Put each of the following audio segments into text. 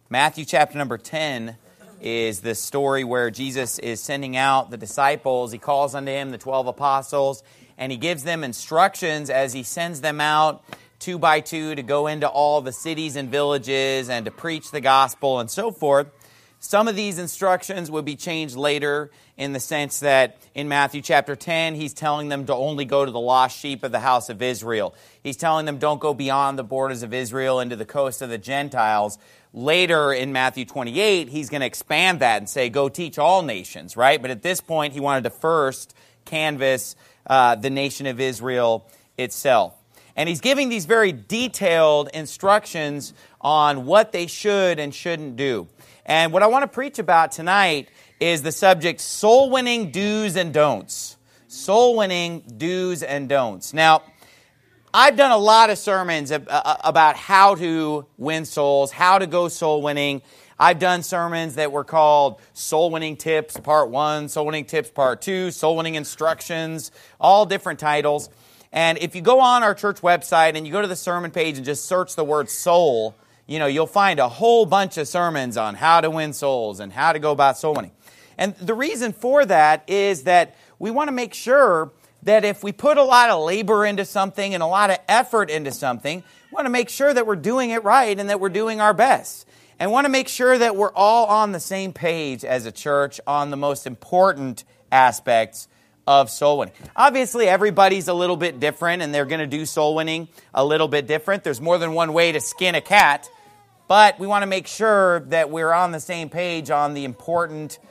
Matthew chapter number 10 is the story where Jesus is sending out the disciples. He calls unto him the 12 apostles, and he gives them instructions as he sends them out 2 by 2 to go into all the cities and villages and to preach the gospel and so forth. Some of these instructions would be changed later in the sense that in Matthew chapter 10, he's telling them to only go to the lost sheep of the house of Israel. He's telling them don't go beyond the borders of Israel into the coast of the Gentiles. Later in Matthew 28, he's going to expand that and say, go teach all nations, right? But at this point, he wanted to first canvass the nation of Israel itself. And he's giving these very detailed instructions on what they should and shouldn't do. And what I want to preach about tonight is the subject soul winning do's and don'ts. Soul winning do's and don'ts. Now, I've done a lot of sermons about how to win souls, how to go soul winning. I've done sermons that were called Soul Winning Tips Part 1, Soul Winning Tips Part 2, Soul Winning Instructions, all different titles. And if you go on our church website and you go to the sermon page and just search the word soul, you'll find a whole bunch of sermons on how to win souls and how to go about soul winning. And the reason for that is that we want to make sure that if we put a lot of labor into something and a lot of effort into something, we want to make sure that we're doing it right and that we're doing our best. And want to make sure that we're all on the same page as a church on the most important aspects of soul winning. Obviously, everybody's a little bit different and they're going to do soul winning a little bit different. There's more than one way to skin a cat. But we want to make sure that we're on the same page on the important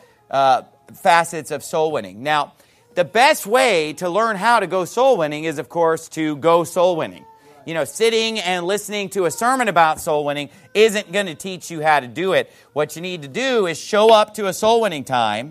facets of soul winning. Now, the best way to learn how to go soul winning is, of course, to go soul winning. Sitting and listening to a sermon about soul winning isn't going to teach you how to do it. What you need to do is show up to a soul winning time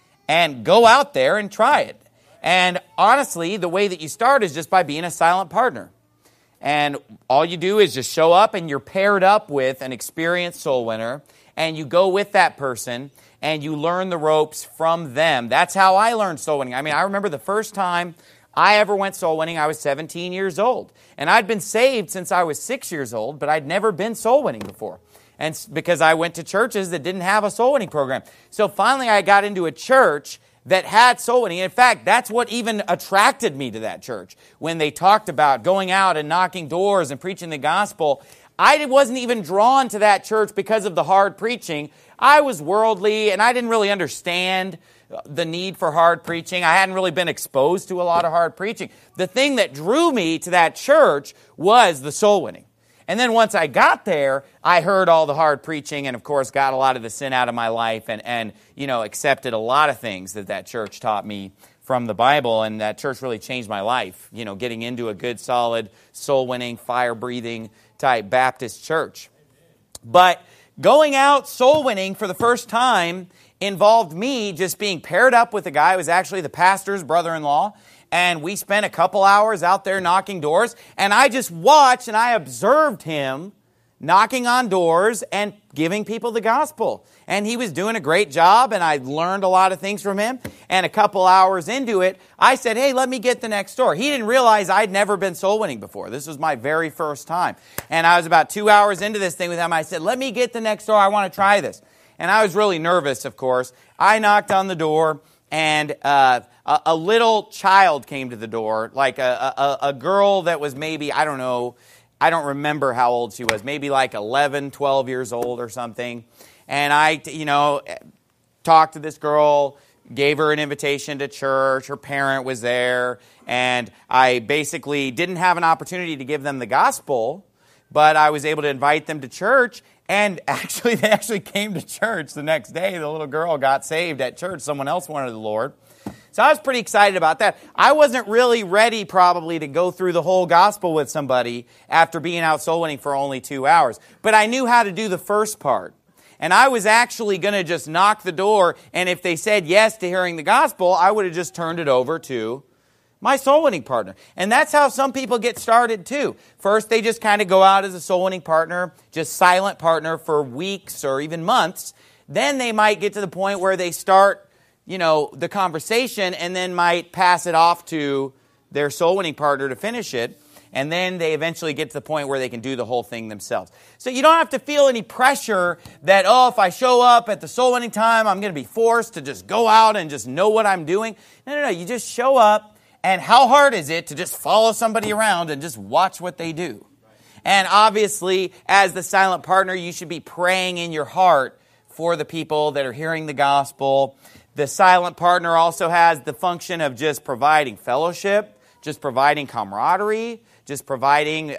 and go out there and try it. And honestly, the way that you start is just by being a silent partner. And all you do is just show up and you're paired up with an experienced soul winner and you go with that person and you learn the ropes from them. That's how I learned soul winning. I remember the first time I ever went soul winning, I was 17 years old. And I'd been saved since I was 6 years old, but I'd never been soul winning before. And because I went to churches that didn't have a soul winning program. So finally I got into a church that had soul winning. In fact, that's what even attracted me to that church. When they talked about going out and knocking doors and preaching the gospel, I wasn't even drawn to that church because of the hard preaching. I was worldly and I didn't really understand the need for hard preaching. I hadn't really been exposed to a lot of hard preaching. The thing that drew me to that church was the soul winning. And then once I got there, I heard all the hard preaching and, of course, got a lot of the sin out of my life and accepted a lot of things that church taught me from the Bible. And that church really changed my life, getting into a good, solid, soul-winning, fire-breathing type Baptist church. But going out soul-winning for the first time involved me just being paired up with a guy who was actually the pastor's brother-in-law. And we spent a couple hours out there knocking doors. And I just watched and I observed him knocking on doors and giving people the gospel. And he was doing a great job and I learned a lot of things from him. And a couple hours into it, I said, hey, let me get the next door. He didn't realize I'd never been soul winning before. This was my very first time. And I was about 2 hours into this thing with him. I said, let me get the next door. I want to try this. And I was really nervous, of course. I knocked on the door. And a little child came to the door, like a girl that was maybe, I don't remember how old she was, maybe like 11, 12 years old or something. And I, talked to this girl, gave her an invitation to church. Her parent was there. And I basically didn't have an opportunity to give them the gospel, but I was able to invite them to church. And they actually came to church the next day. The little girl got saved at church. Someone else wanted the Lord. So I was pretty excited about that. I wasn't really ready probably to go through the whole gospel with somebody after being out soul winning for only 2 hours. But I knew how to do the first part. And I was actually going to just knock the door. And if they said yes to hearing the gospel, I would have just turned it over to my soul winning partner. And that's how some people get started too. First, they just kind of go out as a soul winning partner, just silent partner for weeks or even months. Then they might get to the point where they start, the conversation and then might pass it off to their soul winning partner to finish it. And then they eventually get to the point where they can do the whole thing themselves. So you don't have to feel any pressure that, oh, if I show up at the soul winning time, I'm going to be forced to just go out and just know what I'm doing. No. You just show up. And how hard is it to just follow somebody around and just watch what they do? And obviously, as the silent partner, you should be praying in your heart for the people that are hearing the gospel. The silent partner also has the function of just providing fellowship, just providing camaraderie, just providing,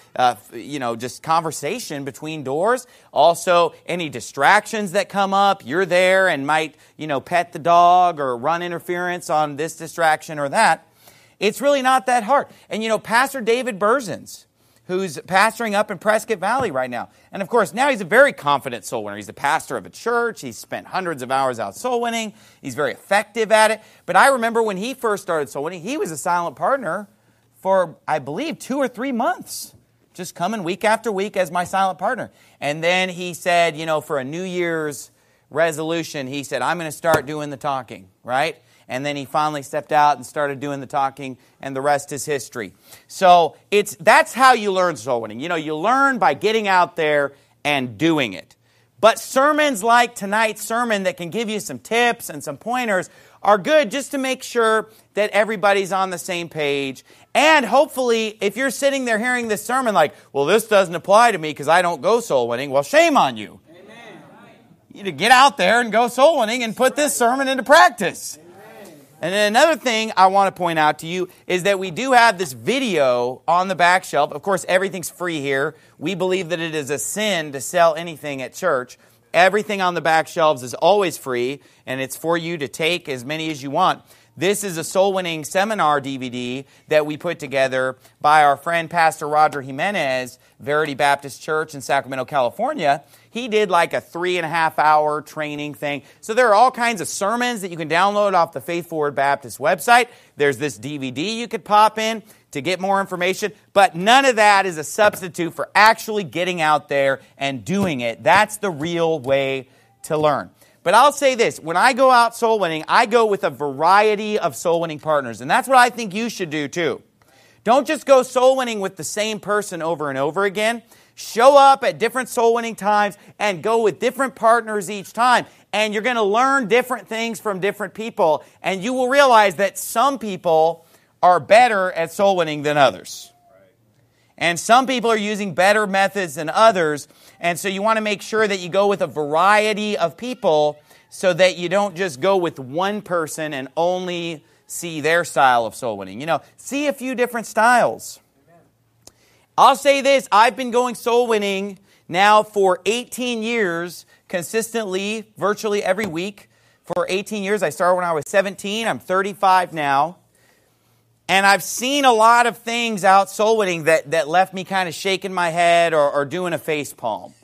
just conversation between doors. Also, any distractions that come up, you're there and might, pet the dog or run interference on this distraction or that. It's really not that hard. And, Pastor David Berzins, who's pastoring up in Prescott Valley right now. And of course, now he's a very confident soul winner. He's the pastor of a church. He's spent hundreds of hours out soul winning. He's very effective at it. But I remember when he first started soul winning, he was a silent partner for, I believe, 2 or 3 months. Just coming week after week as my silent partner. And then he said, for a New Year's resolution, he said, I'm going to start doing the talking, right? And then he finally stepped out and started doing the talking, and the rest is history. So that's how you learn soul winning. You learn by getting out there and doing it. But sermons like tonight's sermon that can give you some tips and some pointers are good just to make sure that everybody's on the same page. And hopefully, if you're sitting there hearing this sermon like, well, this doesn't apply to me because I don't go soul winning, well, shame on you. Amen. You need to get out there and go soul winning and put this sermon into practice. And then another thing I want to point out to you is that we do have this video on the back shelf. Of course, everything's free here. We believe that it is a sin to sell anything at church. Everything on the back shelves is always free, and it's for you to take as many as you want. This is a soul winning seminar DVD that we put together by our friend Pastor Roger Jimenez, Verity Baptist Church in Sacramento, California. He did like a 3.5-hour training thing. So there are all kinds of sermons that you can download off the Faith Forward Baptist website. There's this DVD you could pop in to get more information. But none of that is a substitute for actually getting out there and doing it. That's the real way to learn. But I'll say this, when I go out soul winning, I go with a variety of soul winning partners. And that's what I think you should do too. Don't just go soul winning with the same person over and over again. Show up at different soul winning times and go with different partners each time. And you're going to learn different things from different people. And you will realize that some people are better at soul winning than others. And some people are using better methods than others. And so you want to make sure that you go with a variety of people so that you don't just go with one person and only see their style of soul winning. See a few different styles. I'll say this, I've been going soul winning now for 18 years, consistently, virtually every week. For 18 years, I started when I was 17, I'm 35 now. And I've seen a lot of things out soul winning that left me kind of shaking my head or doing a face palm.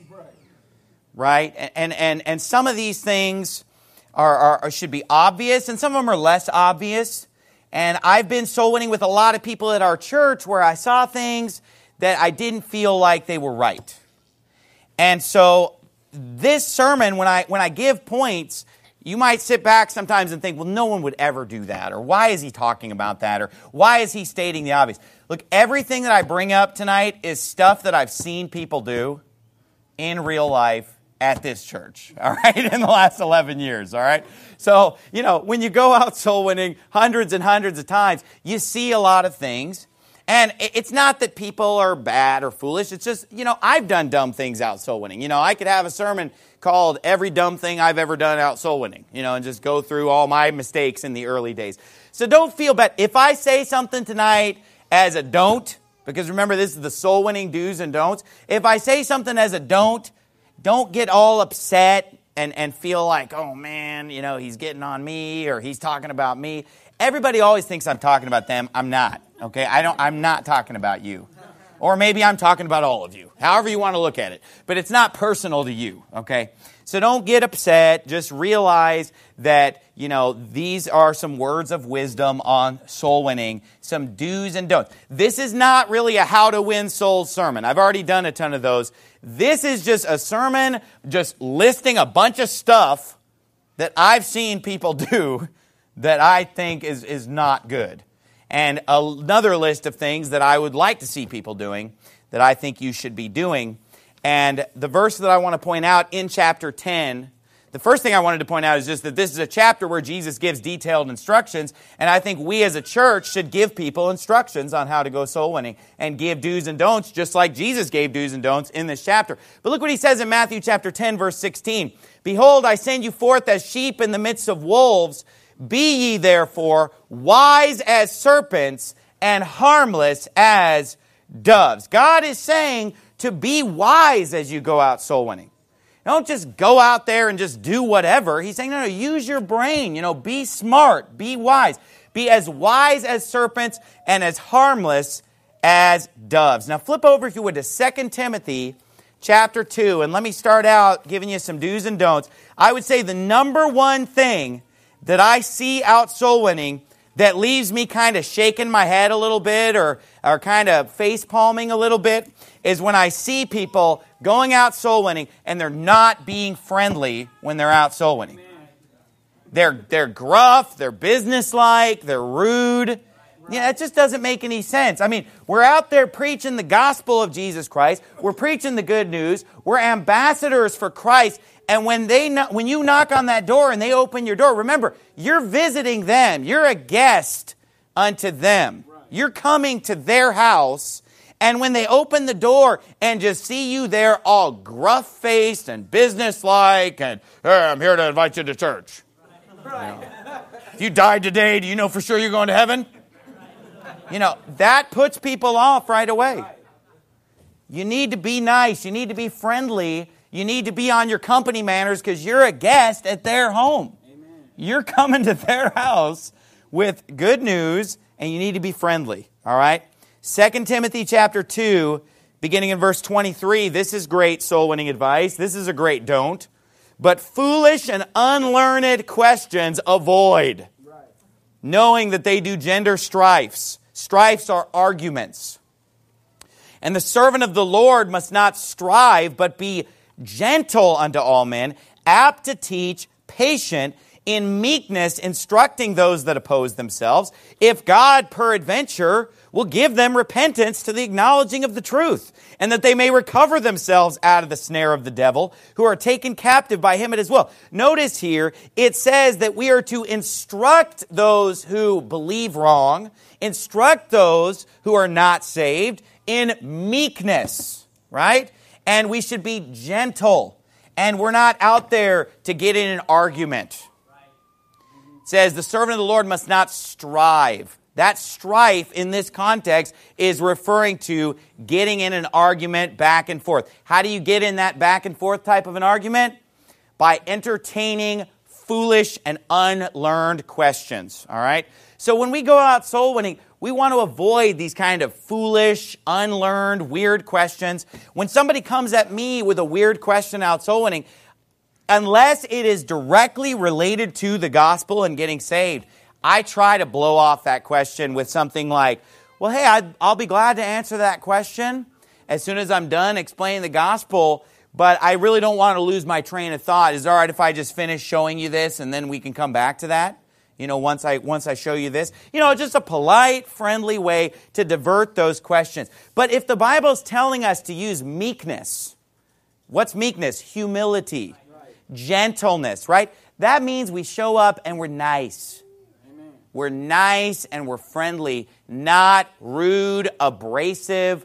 Right? And some of these things should be obvious, and some of them are less obvious. And I've been soul winning with a lot of people at our church where I saw things that I didn't feel like they were right. And so this sermon, when I give points, you might sit back sometimes and think, well, no one would ever do that. Or why is he talking about that? Or why is he stating the obvious? Look, everything that I bring up tonight is stuff that I've seen people do in real life at this church, all right, in the last 11 years, all right? So, when you go out soul winning hundreds and hundreds of times, you see a lot of things. And it's not that people are bad or foolish. It's just, I've done dumb things out soul winning. I could have a sermon called Every Dumb Thing I've Ever Done Out Soul Winning, and just go through all my mistakes in the early days. So don't feel bad. If I say something tonight as a don't, because remember, this is the soul winning do's and don'ts. If I say something as a don't get all upset and feel like, oh man, he's getting on me or he's talking about me. Everybody always thinks I'm talking about them. I'm not. Okay? I'm not talking about you. Or maybe I'm talking about all of you. However you want to look at it. But it's not personal to you. Okay? So don't get upset. Just realize that, these are some words of wisdom on soul winning. Some do's and don'ts. This is not really a how to win souls sermon. I've already done a ton of those. This is just a sermon just listing a bunch of stuff that I've seen people do that I think is not good. and another list of things that I would like to see people doing that I think you should be doing. And the verse that I want to point out in chapter 10, the first thing I wanted to point out is just that this is a chapter where Jesus gives detailed instructions, and I think we as a church should give people instructions on how to go soul winning and give do's and don'ts, just like Jesus gave do's and don'ts in this chapter. But look what he says in Matthew chapter 10, verse 16. Behold, I send you forth as sheep in the midst of wolves. Be ye therefore wise as serpents and harmless as doves. God is saying to be wise as you go out soul winning. Don't just go out there and just do whatever. He's saying, no, use your brain. Be smart. Be wise. Be as wise as serpents and as harmless as doves. Now flip over, if you would, to 2 Timothy chapter 2. And let me start out giving you some do's and don'ts. I would say the number one thing that I see out soul winning that leaves me kind of shaking my head a little bit or kind of face palming a little bit is when I see people going out soul winning and they're not being friendly when they're out soul winning. They're gruff, they're businesslike, they're rude. Yeah, it just doesn't make any sense. I mean, we're out there preaching the gospel of Jesus Christ. We're preaching the good news. We're ambassadors for Christ. And when you knock on that door and they open your door, remember, you're visiting them. You're a guest unto them. You're coming to their house. And when they open the door and just see you there all gruff-faced and businesslike and, hey, I'm here to invite you to church. If you died today, do you know for sure you're going to heaven? That puts people off right away. You need to be nice. You need to be friendly. You need to be on your company manners because you're a guest at their home. Amen. You're coming to their house with good news, and you need to be friendly. All right? 2 Timothy chapter 2, beginning in verse 23, this is great soul-winning advice. This is a great don't. But foolish and unlearned questions avoid, knowing that they do gender strifes. Strifes are arguments. And the servant of the Lord must not strive, but be gentle unto all men, apt to teach, patient, in meekness, instructing those that oppose themselves, if God peradventure will give them repentance to the acknowledging of the truth, and that they may recover themselves out of the snare of the devil, who are taken captive by him at his will. Notice here, it says that we are to instruct those who believe wrong, instruct those who are not saved in meekness, right? And we should be gentle. And we're not out there to get in an argument. It says the servant of the Lord must not strive. That strife in this context is referring to getting in an argument back and forth. How do you get in that back and forth type of an argument? By entertaining foolish and unlearned questions. All right? So when we go out soul winning, we want to avoid these kind of foolish, unlearned, weird questions. When somebody comes at me with a weird question out soul winning, unless it is directly related to the gospel and getting saved, I try to blow off that question with something like, well, hey, I'll be glad to answer that question as soon as I'm done explaining the gospel, but I really don't want to lose my train of thought. Is it all right if I just finish showing you this and then we can come back to that? Once I show you this. Just a polite, friendly way to divert those questions. But if the Bible's telling us to use meekness, what's meekness? Humility, gentleness, right? That means we show up and we're nice. Amen. We're nice and we're friendly, not rude, abrasive,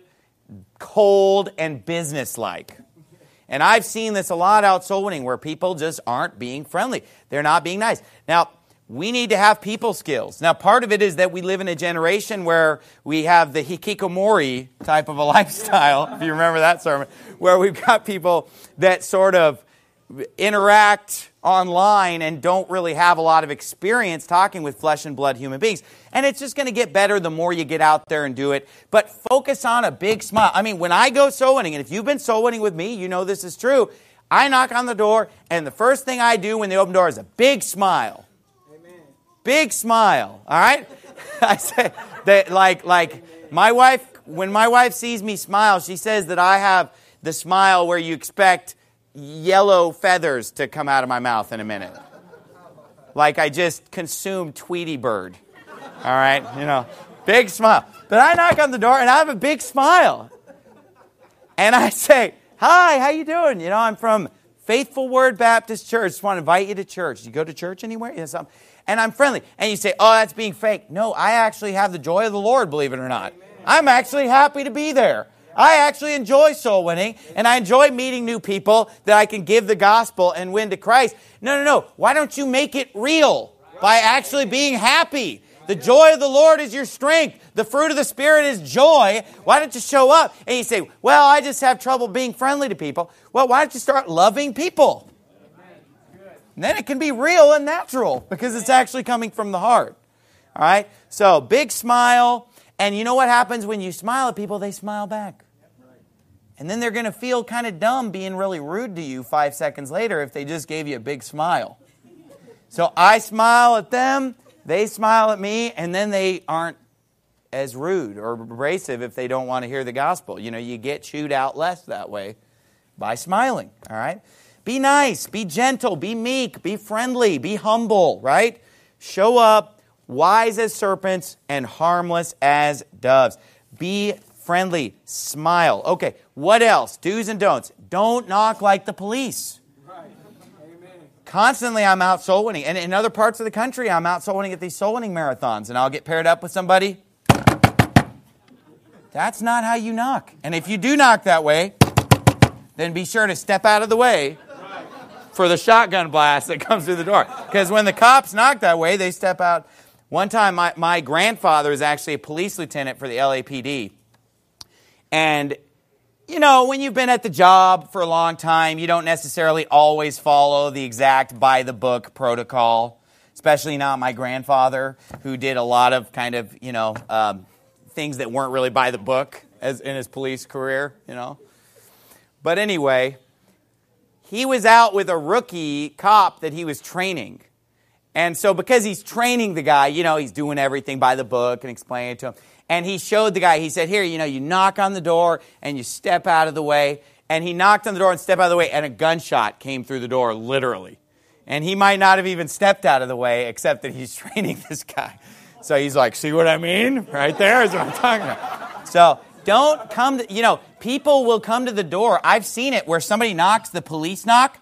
cold, and businesslike. And I've seen this a lot out soul winning where people just aren't being friendly. They're not being nice. Now, we need to have people skills. Now, part of it is that we live in a generation where we have the hikikomori type of a lifestyle, if you remember that sermon, where we've got people that sort of interact online and don't really have a lot of experience talking with flesh and blood human beings. And it's just going to get better the more you get out there and do it. But focus on a big smile. I mean, when I go soul winning, and if you've been soul winning with me, you know this is true. I knock on the door, and the first thing I do when they open the door is a big smile. Big smile, all right? I say that like my wife, when my wife sees me smile, she says that I have the smile where you expect yellow feathers to come out of my mouth in a minute. Like I just consumed Tweety Bird. All right? Big smile. But I knock on the door, and I have a big smile. And I say, hi, how you doing? You know, I'm from Faithful Word Baptist Church. Just want to invite you to church. Do you go to church anywhere? Yes, and I'm friendly. And you say, oh, that's being fake. No, I actually have the joy of the Lord, believe it or not. Amen. I'm actually happy to be there. I actually enjoy soul winning, and I enjoy meeting new people that I can give the gospel and win to Christ. No. Why don't you make it real by actually being happy? The joy of the Lord is your strength. The fruit of the Spirit is joy. Why don't you show up? And you say, well, I just have trouble being friendly to people. Well, why don't you start loving people? And then it can be real and natural because it's actually coming from the heart. All right? So, big smile. And you know what happens when you smile at people? They smile back. And then they're going to feel kind of dumb being really rude to you 5 seconds later if they just gave you a big smile. So I smile at them, they smile at me, and then they aren't as rude or abrasive if they don't want to hear the gospel. You know, you get chewed out less that way by smiling, all right? Be nice, be gentle, be meek, be friendly, be humble, right? Show up wise as serpents and harmless as doves. Be friendly, smile. Okay, what else? Do's and don'ts. Don't knock like the police. Right. Amen. Constantly I'm out soul winning. And in other parts of the country, I'm out soul winning at these soul winning marathons. And I'll get paired up with somebody. That's not how you knock. And if you do knock that way, then be sure to step out of the way for the shotgun blast that comes through the door. Because when the cops knock that way, they step out. One time, my grandfather is actually a police lieutenant for the LAPD. And, you know, when you've been at the job for a long time, you don't necessarily always follow the exact by-the-book protocol, especially not my grandfather, who did a lot of kind of, you know, things that weren't really by the book as in his police career, you know. But anyway, he was out with a rookie cop that he was training. And so because he's training the guy, you know, he's doing everything by the book and explaining it to him. And he showed the guy, he said, here, you know, you knock on the door and you step out of the way. And he knocked on the door and stepped out of the way, and a gunshot came through the door, literally. And he might not have even stepped out of the way, except that he's training this guy. So he's like, see what I mean? Right there is what I'm talking about. So don't come to, you know, people will come to the door. I've seen it where somebody knocks, the police knock,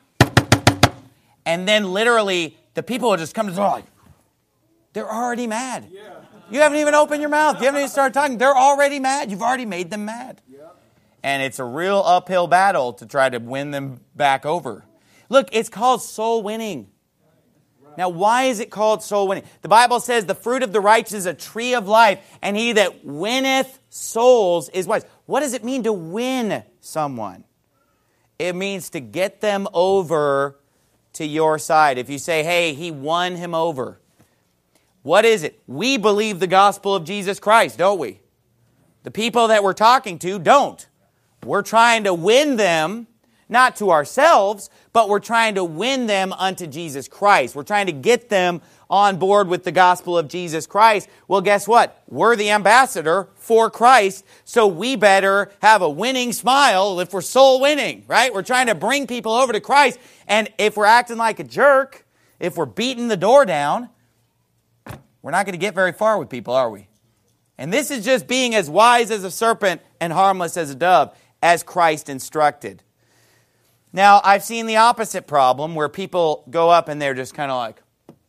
and then literally the people will just come to the door like, they're already mad. Yeah. You haven't even opened your mouth. You haven't even started talking. They're already mad. You've already made them mad. Yeah. And it's a real uphill battle to try to win them back over. Look, it's called soul winning. Now, why is it called soul winning? The Bible says the fruit of the righteous is a tree of life, and he that winneth souls is wise. What does it mean to win someone? It means to get them over to your side. If you say, hey, he won him over. What is it? We believe the gospel of Jesus Christ, don't we? The people that we're talking to don't. We're trying to win them, not to ourselves, but we're trying to win them unto Jesus Christ. We're trying to get them on board with the gospel of Jesus Christ. Well, guess what? We're the ambassador for Christ, so we better have a winning smile if we're soul winning, right? We're trying to bring people over to Christ, and if we're acting like a jerk, if we're beating the door down, we're not going to get very far with people, are we? And this is just being as wise as a serpent and harmless as a dove, as Christ instructed. Now, I've seen the opposite problem where people go up and they're just kind of like,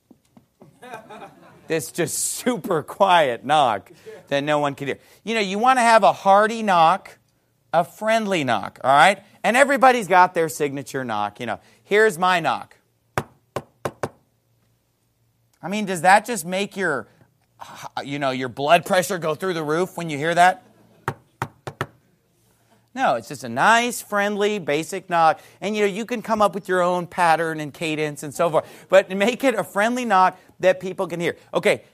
this just super quiet knock that no one can hear. You know, you want to have a hearty knock, a friendly knock, all right? And everybody's got their signature knock. You know, here's my knock. I mean, does that just make your blood pressure go through the roof when you hear that? No, it's just a nice, friendly, basic knock. And, you know, you can come up with your own pattern and cadence and so forth. But make it a friendly knock that people can hear. Okay,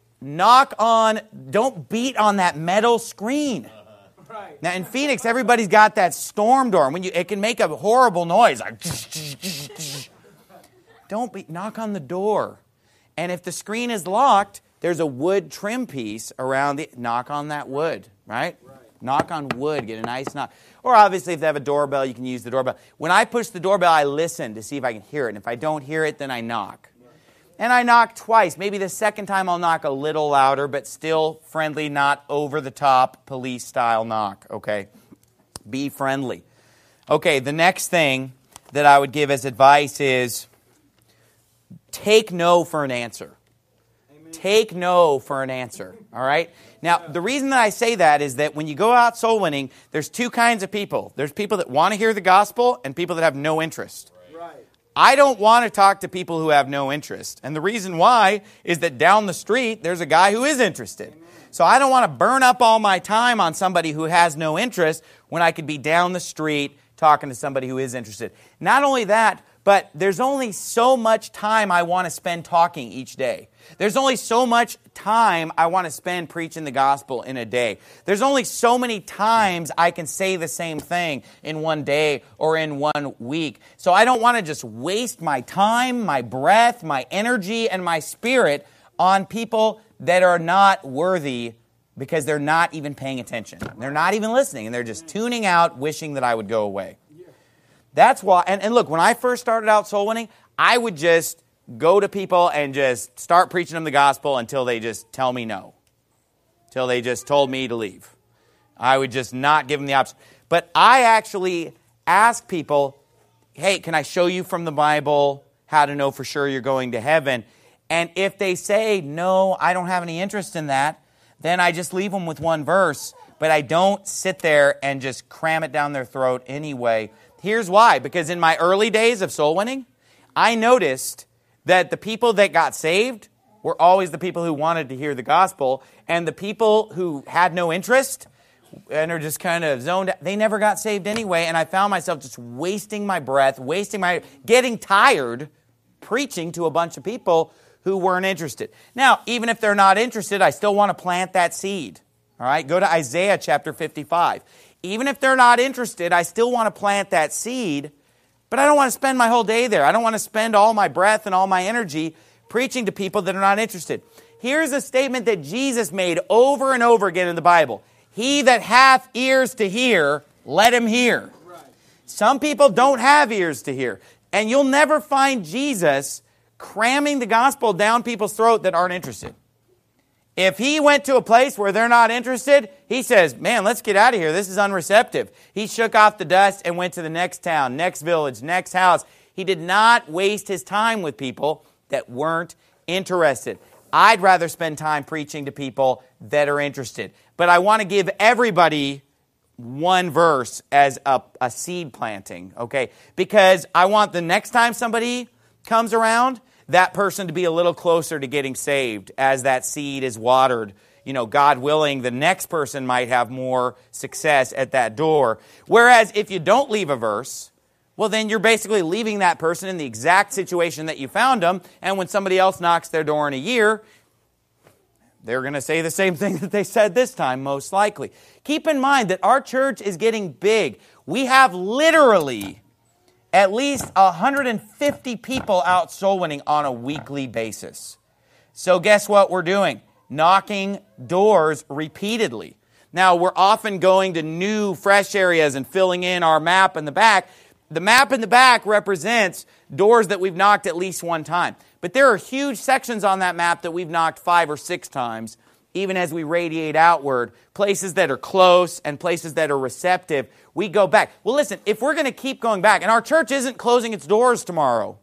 don't beat on that metal screen. Right. Now, in Phoenix, everybody's got that storm door. It can make a horrible noise. Like, knock on the door. And if the screen is locked, there's a wood trim piece around the, knock on that wood, right? Knock on wood, get a nice knock. Or obviously if they have a doorbell, you can use the doorbell. When I push the doorbell, I listen to see if I can hear it. And if I don't hear it, then I knock. And I knock twice. Maybe the second time I'll knock a little louder, but still friendly, not over-the-top police-style knock, okay? Be friendly. Okay, the next thing that I would give as advice is take no for an answer. Amen. Take no for an answer, all right? Now, the reason that I say that is that when you go out soul winning, there's two kinds of people. There's people that want to hear the gospel and people that have no interest. I don't want to talk to people who have no interest. And the reason why is that down the street, there's a guy who is interested. So I don't want to burn up all my time on somebody who has no interest when I could be down the street talking to somebody who is interested. Not only that, but there's only so much time I want to spend talking each day. There's only so much time I want to spend preaching the gospel in a day. There's only so many times I can say the same thing in one day or in 1 week. So I don't want to just waste my time, my breath, my energy, and my spirit on people that are not worthy because they're not even paying attention. They're not even listening, and they're just tuning out, wishing that I would go away. That's why, and look, when I first started out soul winning, I would just go to people and just start preaching them the gospel until they just tell me no. Till they just told me to leave. I would just not give them the option. But I actually ask people, hey, can I show you from the Bible how to know for sure you're going to heaven? And if they say, no, I don't have any interest in that, then I just leave them with one verse. But I don't sit there and just cram it down their throat anyway. Here's why. Because in my early days of soul winning, I noticed that the people that got saved were always the people who wanted to hear the gospel. And the people who had no interest and are just kind of zoned out, they never got saved anyway. And I found myself just wasting my breath, getting tired preaching to a bunch of people who weren't interested. Now, even if they're not interested, I still want to plant that seed. All right, go to Isaiah chapter 55. Even if they're not interested, I still want to plant that seed, but I don't want to spend my whole day there. I don't want to spend all my breath and all my energy preaching to people that are not interested. Here's a statement that Jesus made over and over again in the Bible. He that hath ears to hear, let him hear. Some people don't have ears to hear. And you'll never find Jesus cramming the gospel down people's throat that aren't interested. If he went to a place where they're not interested, he says, man, let's get out of here. This is unreceptive. He shook off the dust and went to the next town, next village, next house. He did not waste his time with people that weren't interested. I'd rather spend time preaching to people that are interested. But I want to give everybody one verse as a seed planting, okay? Because I want the next time somebody comes around, that person to be a little closer to getting saved as that seed is watered. You know, God willing, the next person might have more success at that door. Whereas if you don't leave a verse, well, then you're basically leaving that person in the exact situation that you found them. And when somebody else knocks their door in a year, they're going to say the same thing that they said this time, most likely. Keep in mind that our church is getting big. We have literally at least 150 people out soul winning on a weekly basis. So guess what we're doing? Knocking doors repeatedly. Now, we're often going to new, fresh areas and filling in our map in the back. The map in the back represents doors that we've knocked at least one time. But there are huge sections on that map that we've knocked 5 or 6 times, even as we radiate outward. Places that are close and places that are receptive, we go back. Well, listen, if we're going to keep going back, and our church isn't closing its doors tomorrow.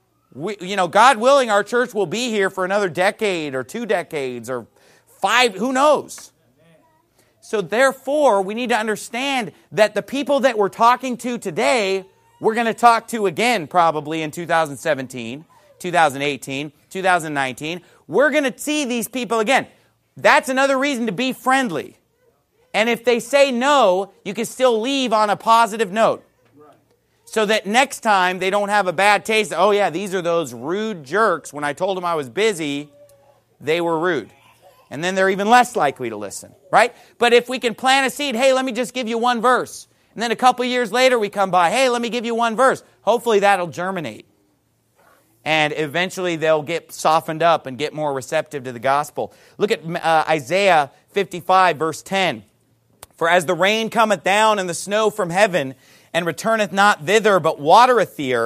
God willing, our church will be here for another decade or 2 decades or 5, who knows? So therefore, we need to understand that the people that we're talking to today, we're going to talk to again probably in 2017, 2018, 2019. We're going to see these people again. That's another reason to be friendly. And if they say no, you can still leave on a positive note. So that next time they don't have a bad taste. Oh yeah, these are those rude jerks. When I told them I was busy, they were rude. And then they're even less likely to listen, right? But if we can plant a seed, hey, let me just give you one verse. And then a couple years later we come by, hey, let me give you one verse. Hopefully that'll germinate. And eventually they'll get softened up and get more receptive to the gospel. Look at Isaiah 55, verse 10. For as the rain cometh down and the snow from heaven, and returneth not thither, but watereth the earth,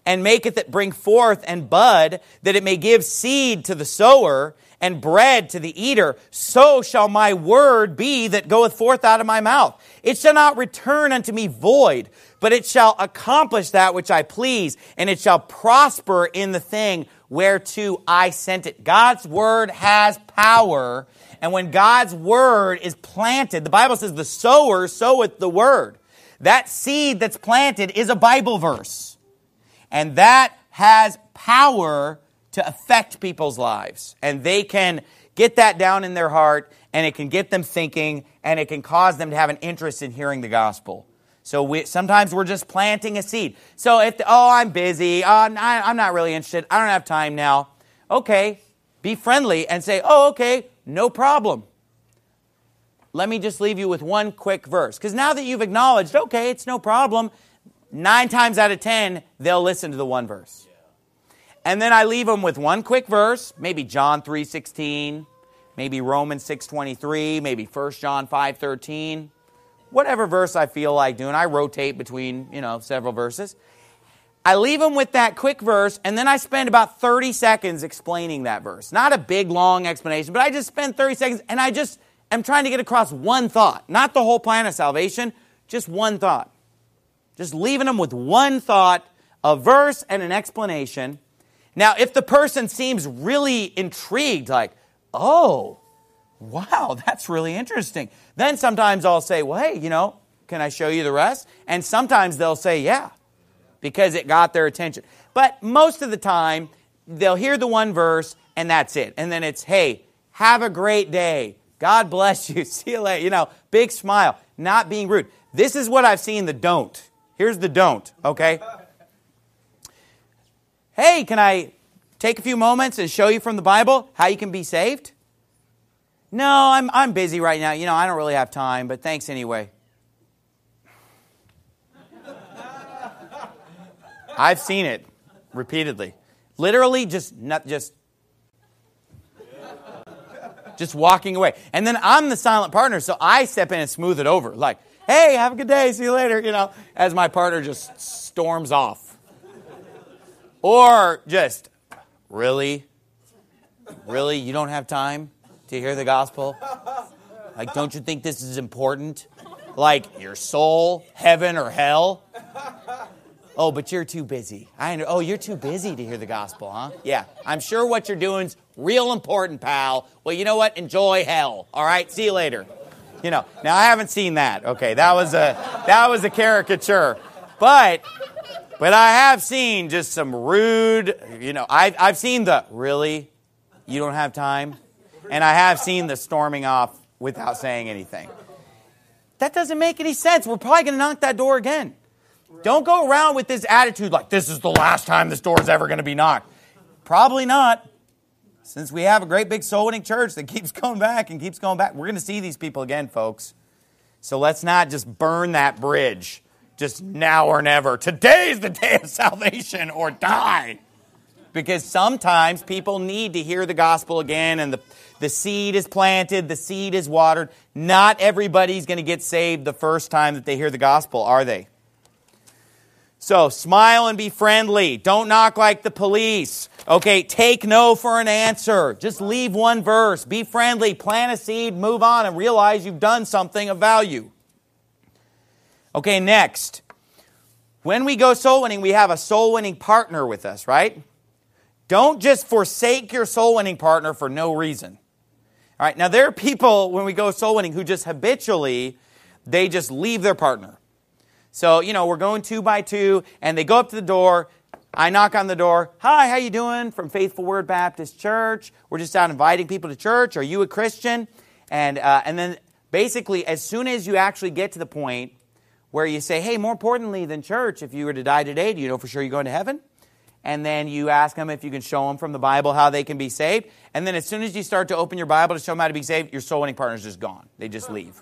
and maketh it bring forth and bud, that it may give seed to the sower and bread to the eater, so shall my word be that goeth forth out of my mouth. It shall not return unto me void, but it shall accomplish that which I please, and it shall prosper in the thing whereto I sent it. God's word has power, and when God's word is planted, the Bible says the sower soweth the word. That seed that's planted is a Bible verse. And that has power to affect people's lives. And they can get that down in their heart, and it can get them thinking, and it can cause them to have an interest in hearing the gospel. So sometimes we're just planting a seed. So if, I'm busy, I'm not really interested, I don't have time now. Okay, be friendly and say, okay, no problem. Let me just leave you with one quick verse. Because now that you've acknowledged, okay, it's no problem, 9 times out of 10, they'll listen to the one verse. And then I leave them with one quick verse, maybe John 3:16, maybe Romans 6:23, maybe 1 John 5:13, whatever verse I feel like doing. I rotate between, several verses. I leave them with that quick verse, and then I spend about 30 seconds explaining that verse. Not a big, long explanation, but I just spend 30 seconds, and I'm trying to get across one thought. Not the whole plan of salvation, just one thought. Just leaving them with one thought, a verse and an explanation. Now, if the person seems really intrigued, like, oh, wow, that's really interesting, then sometimes I'll say, well, hey, can I show you the rest? And sometimes they'll say, yeah, because it got their attention. But most of the time, they'll hear the one verse, and that's it. And then it's, hey, have a great day. God bless you. See you later. Big smile, not being rude. This is what I've seen the don't. Here's the don't, okay? Hey, can I take a few moments and show you from the Bible how you can be saved? No, I'm busy right now. I don't really have time, but thanks anyway. I've seen it repeatedly. Literally just walking away. And then I'm the silent partner, so I step in and smooth it over. Like, hey, have a good day, see you later, as my partner just storms off. Or just, really? Really? You don't have time to hear the gospel? Like, don't you think this is important? Like, your soul, heaven or hell? Oh, but you're too busy. You're too busy to hear the gospel, huh? Yeah, I'm sure what you're doing's real important, pal. Well, you know what? Enjoy hell. All right, see you later. Now I haven't seen that. Okay, that was a caricature. But I have seen just some rude, I've seen the, really? You don't have time? And I have seen the storming off without saying anything. That doesn't make any sense. We're probably going to knock that door again. Don't go around with this attitude like, this is the last time this door is ever going to be knocked. Probably not. Since we have a great big soul-winning church that keeps going back and keeps going back, we're going to see these people again, folks. So let's not just burn that bridge, just now or never. Today's the day of salvation or die. Because sometimes people need to hear the gospel again, and the seed is planted, the seed is watered. Not everybody's going to get saved the first time that they hear the gospel, are they? So, smile and be friendly. Don't knock like the police. Okay, take no for an answer. Just leave one verse. Be friendly, plant a seed, move on, and realize you've done something of value. Okay, next. When we go soul winning, we have a soul winning partner with us, right? Don't just forsake your soul winning partner for no reason. All right, now there are people, when we go soul winning, who just habitually, they just leave their partner. So, we're going 2 by 2, and they go up to the door. I knock on the door. Hi, how you doing? From Faithful Word Baptist Church. We're just out inviting people to church. Are you a Christian? And then basically, as soon as you actually get to the point where you say, hey, more importantly than church, if you were to die today, do you know for sure you're going to heaven? And then you ask them if you can show them from the Bible how they can be saved. And then as soon as you start to open your Bible to show them how to be saved, your soul winning partner's just gone. They just leave.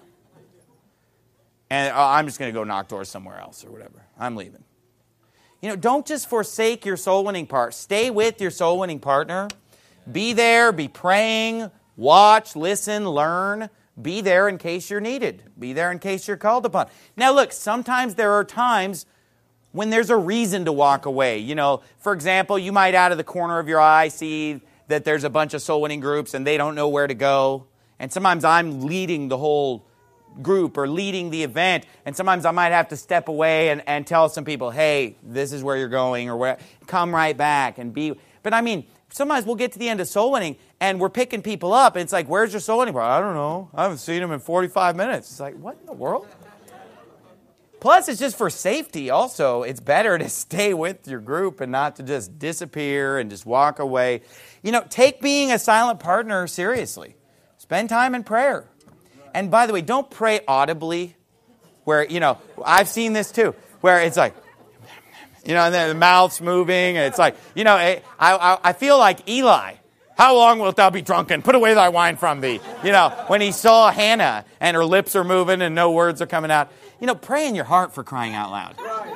And I'm just going to go knock doors somewhere else or whatever. I'm leaving. Don't just forsake your soul-winning part. Stay with your soul-winning partner. Be there, be praying, watch, listen, learn. Be there in case you're needed. Be there in case you're called upon. Now look, sometimes there are times when there's a reason to walk away. You know, for example, you might out of the corner of your eye see that there's a bunch of soul winning groups and they don't know where to go. And sometimes I'm leading the whole group or leading the event. And sometimes I might have to step away and tell some people, hey, this is where you're going, or where, come right back and be. But I mean, sometimes we'll get to the end of soul winning and we're picking people up. And it's like, where's your soul winning? I don't know. I haven't seen him in 45 minutes. It's like, what in the world? Plus, it's just for safety also. It's better to stay with your group and not to just disappear and just walk away. You know, take being a silent partner seriously. Spend time in prayer. And by the way, don't pray audibly where, you know, I've seen this too, where it's like, you know, and then the mouth's moving. And it's like, you know, I feel like Eli. How long wilt thou be drunken? Put away thy wine from thee. You know, when he saw Hannah and her lips are moving and no words are coming out. You know, pray in your heart, for crying out loud.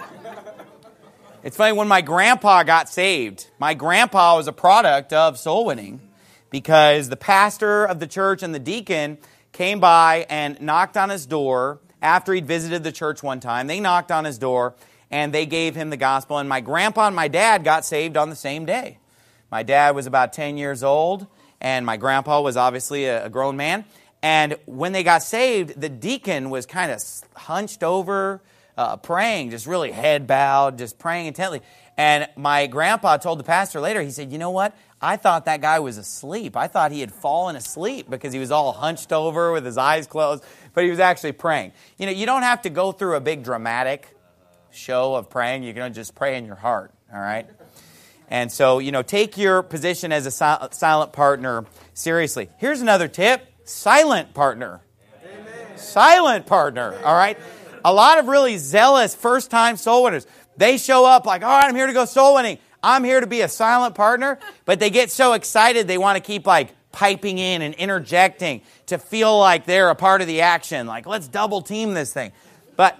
It's funny, when my grandpa got saved, my grandpa was a product of soul winning because the pastor of the church and the deacon came by and knocked on his door after he'd visited the church one time. They knocked on his door and they gave him the gospel. And my grandpa and my dad got saved on the same day. My dad was about 10 years old, and my grandpa was obviously a grown man. And when they got saved, the deacon was kind of hunched over, praying, just really head bowed, just praying intently. And my grandpa told the pastor later, he said, you know what? I thought that guy was asleep. I thought he had fallen asleep because he was all hunched over with his eyes closed, but he was actually praying. You know, you don't have to go through a big dramatic show of praying. You can just pray in your heart, all right? And so, you know, take your position as a silent partner seriously. Here's another tip. Silent partner. Amen. Silent partner, all right? A lot of really zealous first-time soul winners, they show up like, all right, I'm here to go soul winning. I'm here to be a silent partner. But they get so excited, they want to keep like piping in and interjecting to feel like they're a part of the action. Like, let's double team this thing. But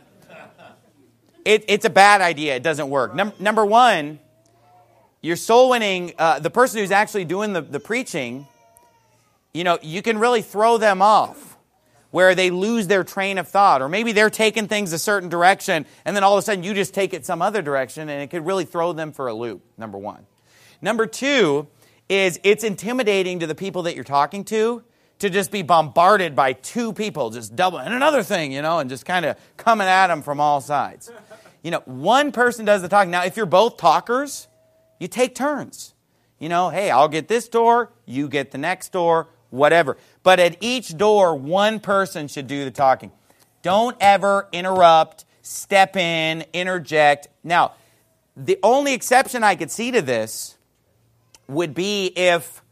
it's a bad idea. It doesn't work. Number one, your soul winning, the person who's actually doing the preaching, you know, you can really throw them off where they lose their train of thought. Or maybe they're taking things a certain direction and then all of a sudden you just take it some other direction and it could really throw them for a loop, number one. Number two is it's intimidating to the people that you're talking to just be bombarded by two people, just double, and another thing, you know, and just kind of coming at them from all sides. You know, one person does the talking. Now, if you're both talkers, you take turns. You know, hey, I'll get this door, you get the next door, whatever. But at each door, one person should do the talking. Don't ever interrupt, step in, interject. Now, the only exception I could see to this would be if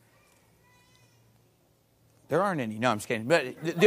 there aren't any. No, I'm just kidding. But the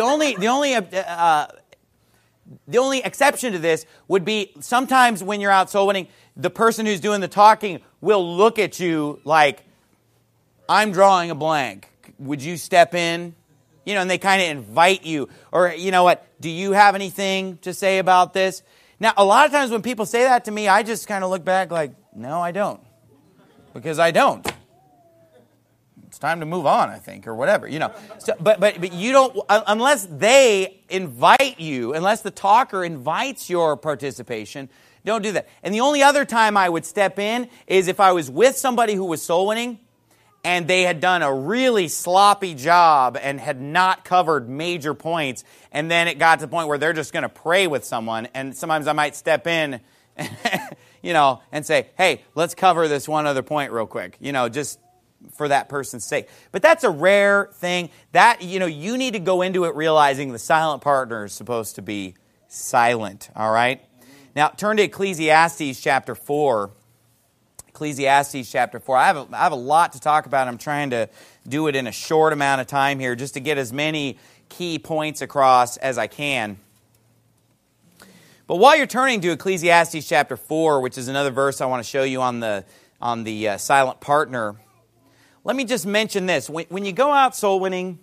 only exception to this would be sometimes when you're out soul winning, the person who's doing the talking will look at you like, I'm drawing a blank. Would you step in? You know, and they kind of invite you. Or, you know what, do you have anything to say about this? Now, a lot of times when people say that to me, I just kind of look back like, no, I don't. Because I don't. It's time to move on, I think, or whatever, you know. So, but you don't, unless they invite you, unless the talker invites your participation, don't do that. And the only other time I would step in is if I was with somebody who was soul winning and they had done a really sloppy job and had not covered major points, and then it got to the point where they're just going to pray with someone, and sometimes I might step in, you know, and say, hey, let's cover this one other point real quick, you know, just for that person's sake. But that's a rare thing. That, you know, you need to go into it realizing the silent partner is supposed to be silent, all right? Now, turn to Ecclesiastes chapter 4. Ecclesiastes chapter 4. I have a lot to talk about. I'm trying to do it in a short amount of time here just to get as many key points across as I can. But while you're turning to Ecclesiastes chapter 4, which is another verse I want to show you on the silent partner, let me just mention this. When you go out soul winning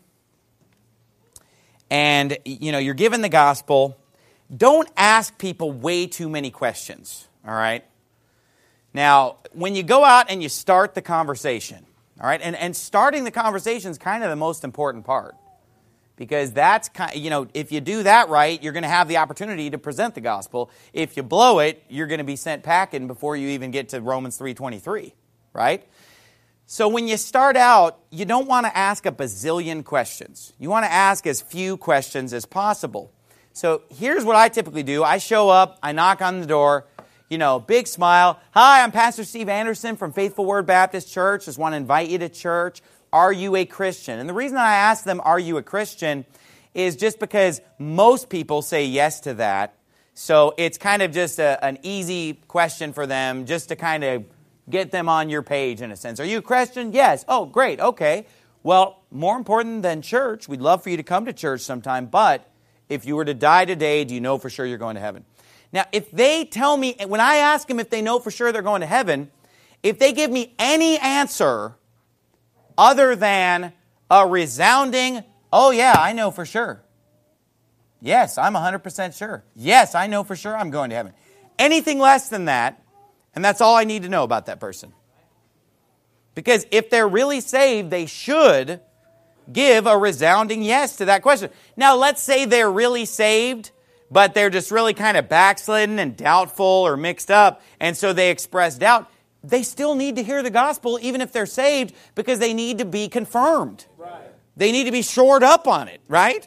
and you know you're given the gospel, don't ask people way too many questions, all right? Now, when you go out and you start the conversation, all right, and starting the conversation is kind of the most important part Because that's if you do that right, you're going to have the opportunity to present the gospel. If you blow it, you're going to be sent packing before you even get to Romans 3:23, right? So when you start out, you don't want to ask a bazillion questions. You want to ask as few questions as possible. So here's what I typically do. I show up, I knock on the door, big smile. Hi, I'm Pastor Steve Anderson from Faithful Word Baptist Church. Just want to invite you to church. Are you a Christian? And the reason I ask them, are you a Christian, is just because most people say yes to that. So it's kind of just an easy question for them, just to kind of get them on your page in a sense. Are you a Christian? Yes. Oh, great. Okay. Well, more important than church, we'd love for you to come to church sometime, but if you were to die today, do you know for sure you're going to heaven? Now, if they tell me, when I ask them if they know for sure they're going to heaven, if they give me any answer other than a resounding, oh yeah, I know for sure. Yes, I'm 100% sure. Yes, I know for sure I'm going to heaven. Anything less than that, and that's all I need to know about that person. Because if they're really saved, they should give a resounding yes to that question. Now, let's say they're really saved, but they're just really kind of backslidden and doubtful or mixed up, and so they express doubt. They still need to hear the gospel, even if they're saved, because they need to be confirmed. Right. They need to be shored up on it, right?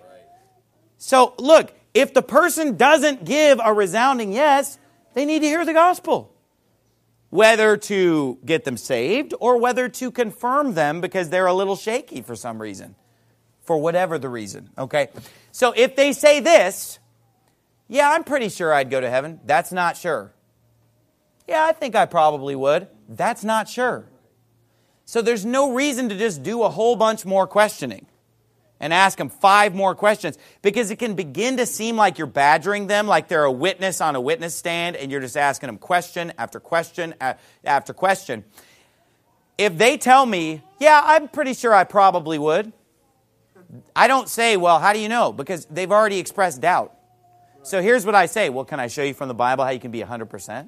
So, look, if the person doesn't give a resounding yes, they need to hear the gospel. Whether to get them saved or whether to confirm them because they're a little shaky for some reason. For whatever the reason, okay? So if they say this, yeah, I'm pretty sure I'd go to heaven. That's not sure. Yeah, I think I probably would. That's not sure. So there's no reason to just do a whole bunch more questioning and ask them 5 more questions, because it can begin to seem like you're badgering them, like they're a witness on a witness stand, and you're just asking them question after question after question. If they tell me, yeah, I'm pretty sure I probably would, I don't say, well, how do you know? Because they've already expressed doubt. So here's what I say. Well, can I show you from the Bible how you can be 100%?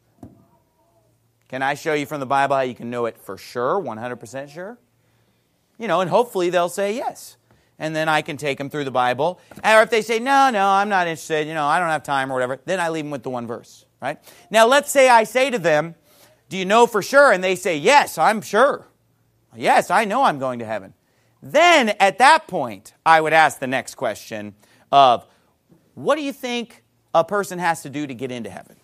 Can I show you from the Bible how you can know it for sure, 100% sure? And hopefully they'll say yes. And then I can take them through the Bible. Or if they say, no, I'm not interested, I don't have time or whatever, then I leave them with the one verse, right? Now, let's say I say to them, do you know for sure? And they say, yes, I'm sure. Yes, I know I'm going to heaven. Then, at that point, I would ask the next question of, what do you think a person has to do to get into heaven?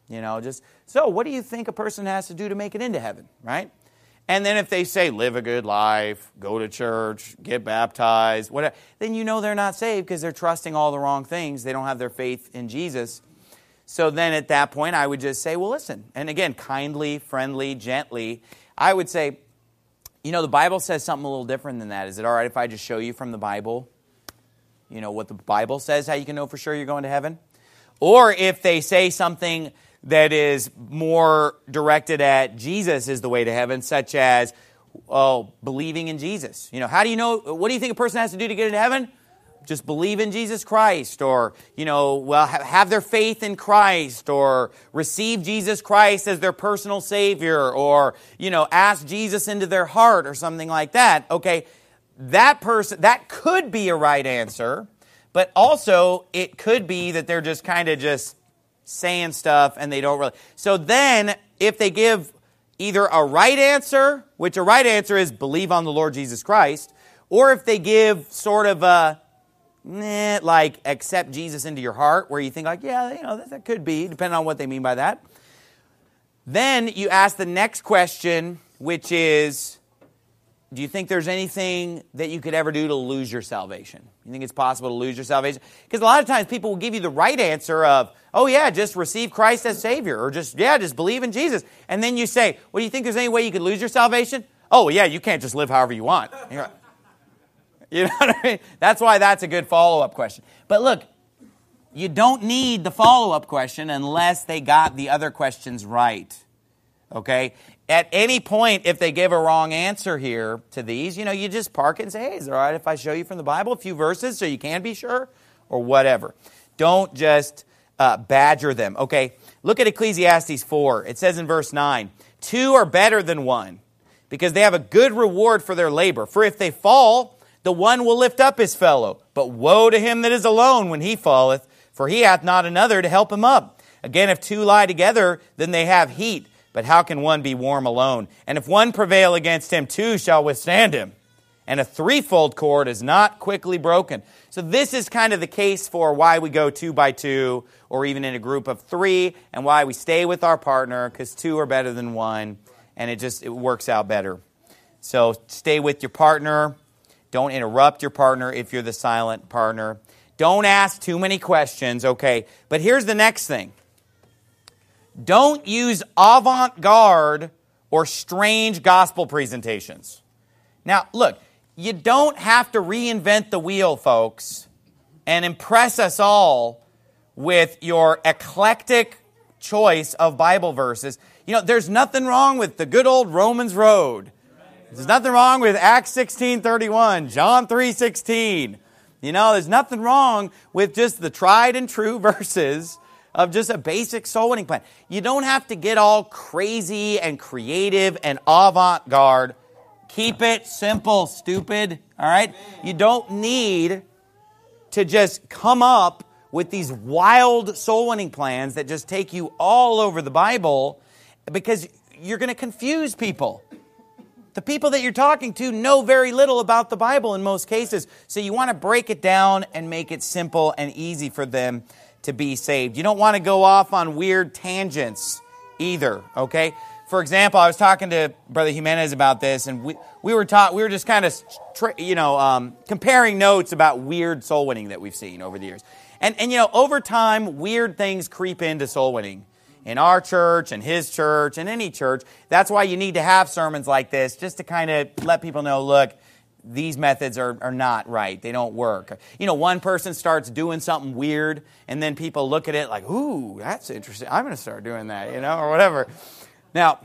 So what do you think a person has to do to make it into heaven, right? And then if they say, live a good life, go to church, get baptized, whatever, then they're not saved because they're trusting all the wrong things. They don't have their faith in Jesus. So then at that point, I would just say, well, listen. And again, kindly, friendly, gently, I would say, the Bible says something a little different than that. Is it all right if I just show you from the Bible, what the Bible says, how you can know for sure you're going to heaven? Or if they say something that is more directed at Jesus is the way to heaven, such as, believing in Jesus. How do you know, what do you think a person has to do to get into heaven? Just believe in Jesus Christ, or, have their faith in Christ, or receive Jesus Christ as their personal Savior, or, ask Jesus into their heart, or something like that. Okay, that could be a right answer, but also it could be that they're just kind of just saying stuff and they don't really. So then, if they give either a right answer, which a right answer is believe on the Lord Jesus Christ, or if they give sort of a, like accept Jesus into your heart, where you think like, yeah, that could be, depending on what they mean by that. Then you ask the next question, which is, do you think there's anything that you could ever do to lose your salvation? You think it's possible to lose your salvation? Because a lot of times people will give you the right answer of, oh yeah, just receive Christ as Savior, or just believe in Jesus. And then you say, well, do you think there's any way you could lose your salvation? Oh yeah, you can't just live however you want. You know what I mean? That's why that's a good follow-up question. But look, you don't need the follow-up question unless they got the other questions right. Okay? At any point, if they give a wrong answer here to these, you just park it and say, hey, is it all right if I show you from the Bible a few verses so you can be sure? Or whatever. Don't just badger them. Okay? Look at Ecclesiastes 4. It says in verse 9, 2 are better than 1 because they have a good reward for their labor. For if they fall, The one will lift up his fellow. But woe to him that is alone when he falleth, for he hath not another to help him up. Again, if two lie together, then they have heat. But how can one be warm alone? And if one prevail against him, two shall withstand him. And a threefold cord is not quickly broken. So this is kind of the case for why we go 2 by 2, or even in a group of 3, and why we stay with our partner, because 2 are better than 1, and it works out better. So stay with your partner. Don't interrupt your partner if you're the silent partner. Don't ask too many questions, okay? But here's the next thing. Don't use avant-garde or strange gospel presentations. Now, look, you don't have to reinvent the wheel, folks, and impress us all with your eclectic choice of Bible verses. You know, there's nothing wrong with the good old Romans Road. There's nothing wrong with Acts 16:31, John 3:16. You know, there's nothing wrong with just the tried and true verses of just a basic soul winning plan. You don't have to get all crazy and creative and avant-garde. Keep it simple, stupid, all right? You don't need to just come up with these wild soul winning plans that just take you all over the Bible, because you're going to confuse people. The people that you're talking to know very little about the Bible in most cases, so you want to break it down and make it simple and easy for them to be saved. You don't want to go off on weird tangents either, okay? For example, I was talking to Brother Jimenez about this, and we were just kind of comparing notes about weird soul winning that we've seen over the years. And you know, over time, weird things creep into soul winning in our church and his church and any church. That's why you need to have sermons like this, just to kind of let people know, look, these methods are not right. They don't work. You know, one person starts doing something weird, and then people look at it like, ooh, that's interesting. I'm going to start doing that, you know, or whatever. Now,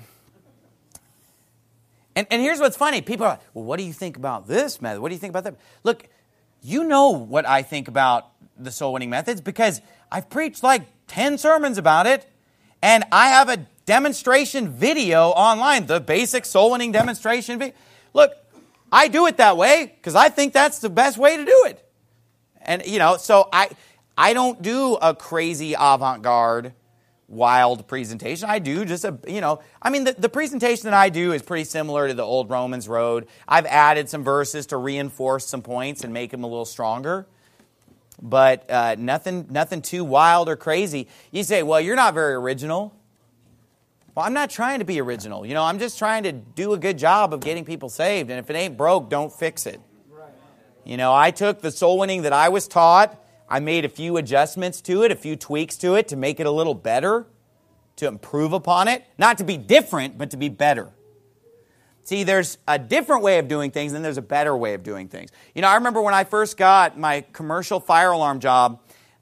and here's what's funny. People are like, well, what do you think about this method? What do you think about that? Look, you know what I think about the soul winning methods, because I've preached like 10 sermons about it, and I have a demonstration video online, the basic soul winning demonstration video. Look, I do it that way because I think that's the best way to do it. And, you know, so I don't do a crazy avant-garde wild presentation. I do just the presentation that I do is pretty similar to the old Romans Road. I've added some verses to reinforce some points and make them a little stronger. But nothing too wild or crazy. You say, well, you're not very original. Well, I'm not trying to be original. You know, I'm just trying to do a good job of getting people saved. And if it ain't broke, don't fix it. You know, I took the soul winning that I was taught. I made a few adjustments to it, a few tweaks to it to make it a little better, to improve upon it. Not to be different, but to be better. See, there's a different way of doing things, and there's a better way of doing things. You know, I remember when I first got my commercial fire alarm job,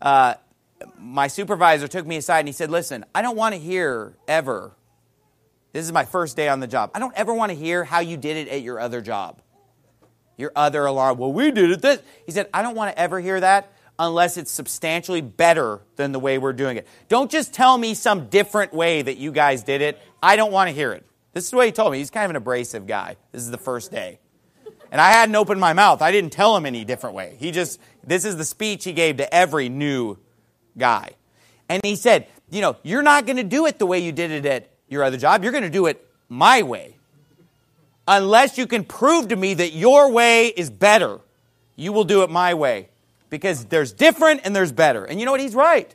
my supervisor took me aside and he said, listen, I don't want to hear ever, this is my first day on the job, I don't ever want to hear how you did it at your other job. Your other alarm, well, we did it this. He said, I don't want to ever hear that unless it's substantially better than the way we're doing it. Don't just tell me some different way that you guys did it. I don't want to hear it. This is the way he told me. He's kind of an abrasive guy. This is the first day. And I hadn't opened my mouth. I didn't tell him any different way. This is the speech he gave to every new guy. And he said, you know, you're not going to do it the way you did it at your other job. You're going to do it my way. Unless you can prove to me that your way is better, you will do it my way. Because there's different and there's better. And you know what? He's right.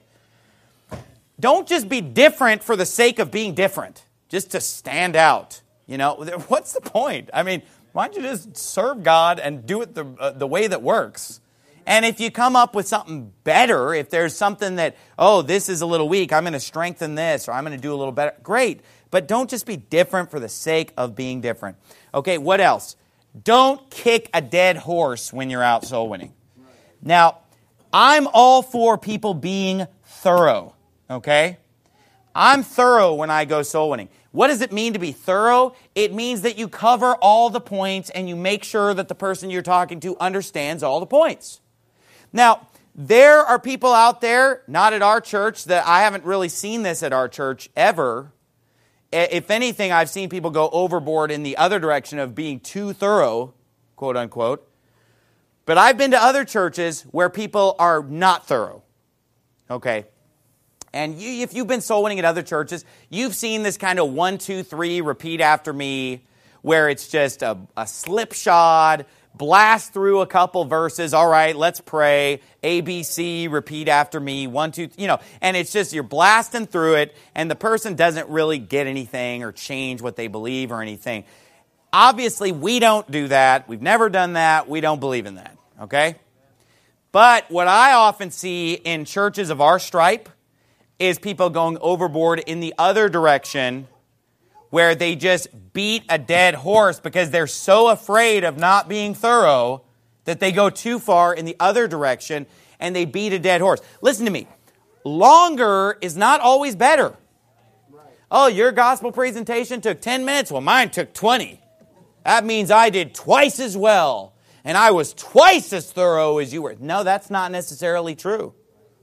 Don't just be different for the sake of being different. Just to stand out. You know, what's the point? I mean, why don't you just serve God and do it the way that works? And if you come up with something better, if there's something that, oh, this is a little weak, I'm going to strengthen this, or I'm going to do a little better, great. But don't just be different for the sake of being different. Okay, what else? Don't kick a dead horse when you're out soul winning. Now, I'm all for people being thorough, okay? I'm thorough when I go soul winning. What does it mean to be thorough? It means that you cover all the points and you make sure that the person you're talking to understands all the points. Now, there are people out there, not at our church, that I haven't really seen this at our church ever. If anything, I've seen people go overboard in the other direction of being too thorough, quote unquote. But I've been to other churches where people are not thorough. Okay? And if you've been soul winning at other churches, you've seen this kind of 1, 2, 3, repeat after me, where it's just a slipshod, blast through a couple verses. All right, let's pray. A, B, C, repeat after me. 1, 2, and it's just you're blasting through it, and the person doesn't really get anything or change what they believe or anything. Obviously, we don't do that. We've never done that. We don't believe in that, okay? But what I often see in churches of our stripe is people going overboard in the other direction, where they just beat a dead horse because they're so afraid of not being thorough that they go too far in the other direction and they beat a dead horse. Listen to me. Longer is not always better. Oh, your gospel presentation took 10 minutes? Well, mine took 20. That means I did twice as well, and I was twice as thorough as you were. No, that's not necessarily true.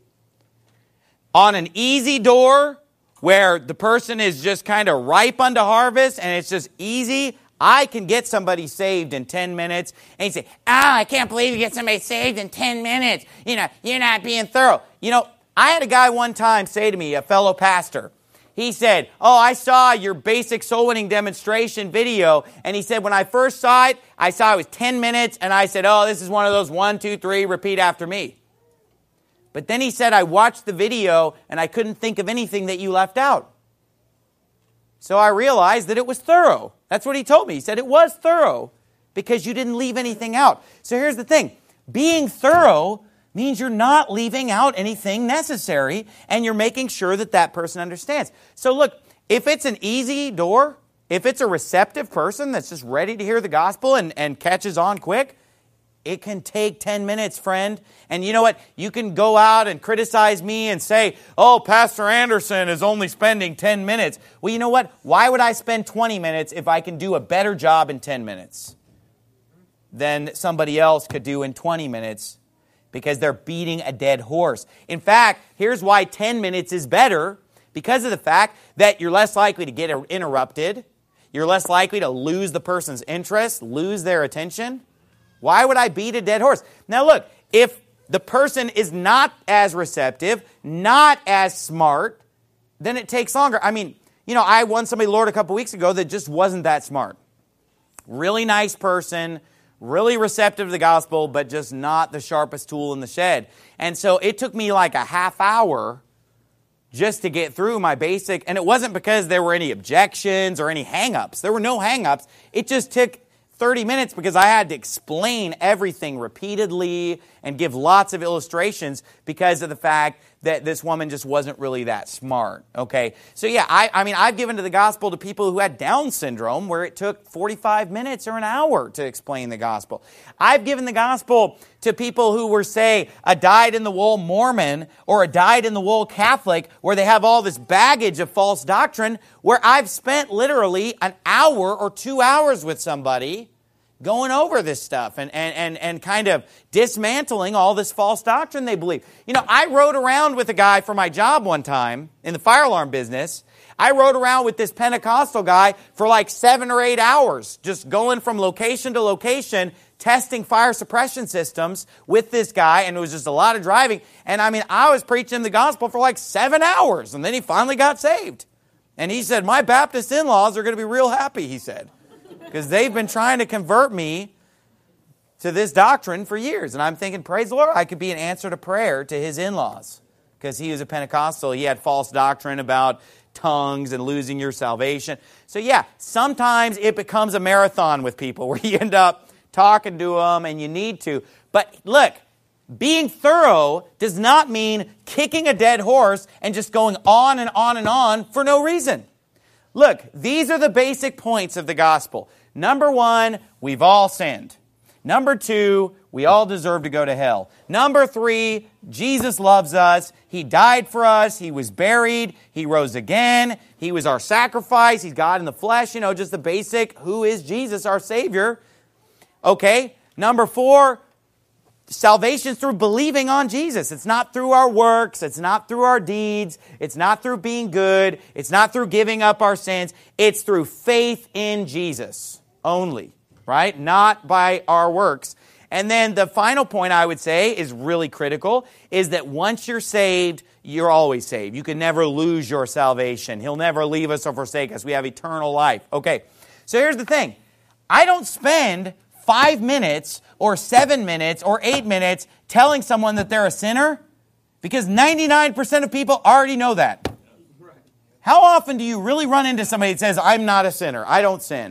On an easy door, where the person is just kind of ripe unto harvest and it's just easy, I can get somebody saved in 10 minutes. And you say, I can't believe you get somebody saved in 10 minutes. You're not being thorough. I had a guy one time say to me, a fellow pastor, he said, I saw your basic soul winning demonstration video. And he said, when I first saw it was 10 minutes. And I said, this is one of those 1, 2, 3, repeat after me. But then he said, I watched the video and I couldn't think of anything that you left out. So I realized that it was thorough. That's what he told me. He said it was thorough because you didn't leave anything out. So here's the thing. Being thorough means you're not leaving out anything necessary and you're making sure that that person understands. So look, if it's an easy door, if it's a receptive person that's just ready to hear the gospel and catches on quick, it can take 10 minutes, friend. And you know what? You can go out and criticize me and say, Pastor Anderson is only spending 10 minutes. Well, you know what? Why would I spend 20 minutes if I can do a better job in 10 minutes than somebody else could do in 20 minutes? Because they're beating a dead horse. In fact, here's why 10 minutes is better. Because of the fact that you're less likely to get interrupted. You're less likely to lose the person's interest, lose their attention. Why would I beat a dead horse? Now look, if the person is not as receptive, not as smart, then it takes longer. I won somebody, Lord, a couple weeks ago that just wasn't that smart. Really nice person, really receptive to the gospel, but just not the sharpest tool in the shed. And so it took me like a half hour just to get through my basic, and it wasn't because there were any objections or any hang-ups. There were no hang-ups. It just took 30 minutes because I had to explain everything repeatedly and give lots of illustrations because of the fact that this woman just wasn't really that smart. Okay, so yeah, I've given to the gospel to people who had Down syndrome where it took 45 minutes or an hour to explain the gospel. I've given the gospel to people who were, say, a dyed-in-the-wool Mormon or a dyed-in-the-wool Catholic where they have all this baggage of false doctrine, where I've spent literally an hour or 2 hours with somebody going over this stuff and kind of dismantling all this false doctrine they believe. I rode around with a guy for my job one time in the fire alarm business. I rode around with this Pentecostal guy for like 7 or 8 hours, just going from location to location, testing fire suppression systems with this guy, and it was just a lot of driving. And I was preaching the gospel for like 7 hours, and then he finally got saved. And he said, my Baptist in-laws are going to be real happy, he said, because they've been trying to convert me to this doctrine for years. And I'm thinking, praise the Lord, I could be an answer to prayer to his in-laws. Because he was a Pentecostal, he had false doctrine about tongues and losing your salvation. So yeah, sometimes it becomes a marathon with people where you end up talking to them and you need to. But look, being thorough does not mean kicking a dead horse and just going on and on and on for no reason. Look, these are the basic points of the gospel. Number 1, we've all sinned. Number 2, we all deserve to go to hell. Number 3, Jesus loves us. He died for us. He was buried. He rose again. He was our sacrifice. He's God in the flesh. Just the basic, who is Jesus, our Savior? Okay. Number 4, salvation is through believing on Jesus. It's not through our works. It's not through our deeds. It's not through being good. It's not through giving up our sins. It's through faith in Jesus only, right? Not by our works. And then the final point I would say is really critical, is that once you're saved, you're always saved. You can never lose your salvation. He'll never leave us or forsake us. We have eternal life. Okay, so here's the thing. I don't spend 5 minutes or 7 minutes or 8 minutes telling someone that they're a sinner, because 99% of people already know that. How often do you really run into somebody that says, I'm not a sinner, I don't sin?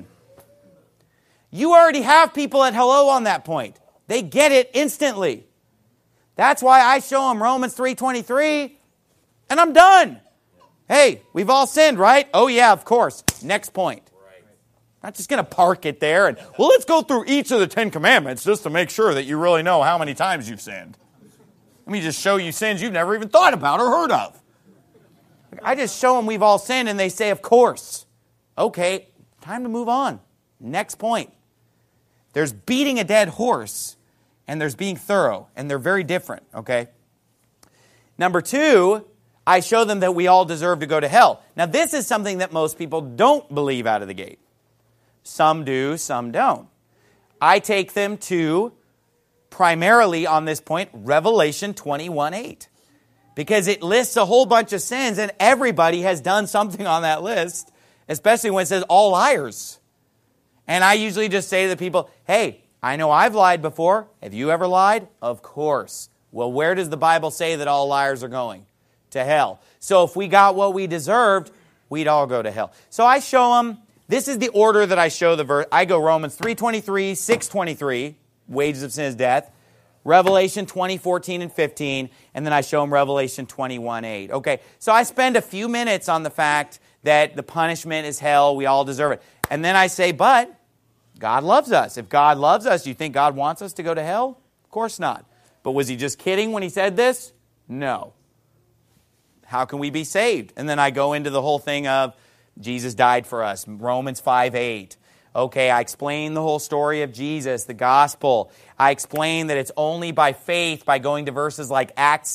You already have people at hello on that point. They get it instantly. That's why I show them Romans 3:23, and I'm done. Hey, we've all sinned, right? Oh yeah, of course. Next point. I'm not just going to park it there and, well, let's go through each of the 10 commandments just to make sure that you really know how many times you've sinned. Let me just show you sins you've never even thought about or heard of. I just show them we've all sinned, and they say, of course. Okay, time to move on. Next point. There's beating a dead horse, and there's being thorough, and they're very different, okay? Number 2, I show them that we all deserve to go to hell. Now, this is something that most people don't believe out of the gate. Some do, some don't. I take them to, primarily on this point, Revelation 21:8. Because it lists a whole bunch of sins, and everybody has done something on that list, especially when it says all liars. And I usually just say to the people, hey, I know I've lied before. Have you ever lied? Of course. Well, where does the Bible say that all liars are going? To hell. So if we got what we deserved, we'd all go to hell. So I show them, this is the order that I show the verse. I go Romans 3:23, 6:23, wages of sin is death. Revelation 20:14 and 15, and then I show them Revelation 21:8. Okay, so I spend a few minutes on the fact that the punishment is hell, we all deserve it. And then I say, but God loves us. If God loves us, you think God wants us to go to hell? Of course not. But was he just kidding when he said this? No. How can we be saved? And then I go into the whole thing of Jesus died for us, Romans 5:8. Okay, I explain the whole story of Jesus, the gospel. I explain that it's only by faith, by going to verses like Acts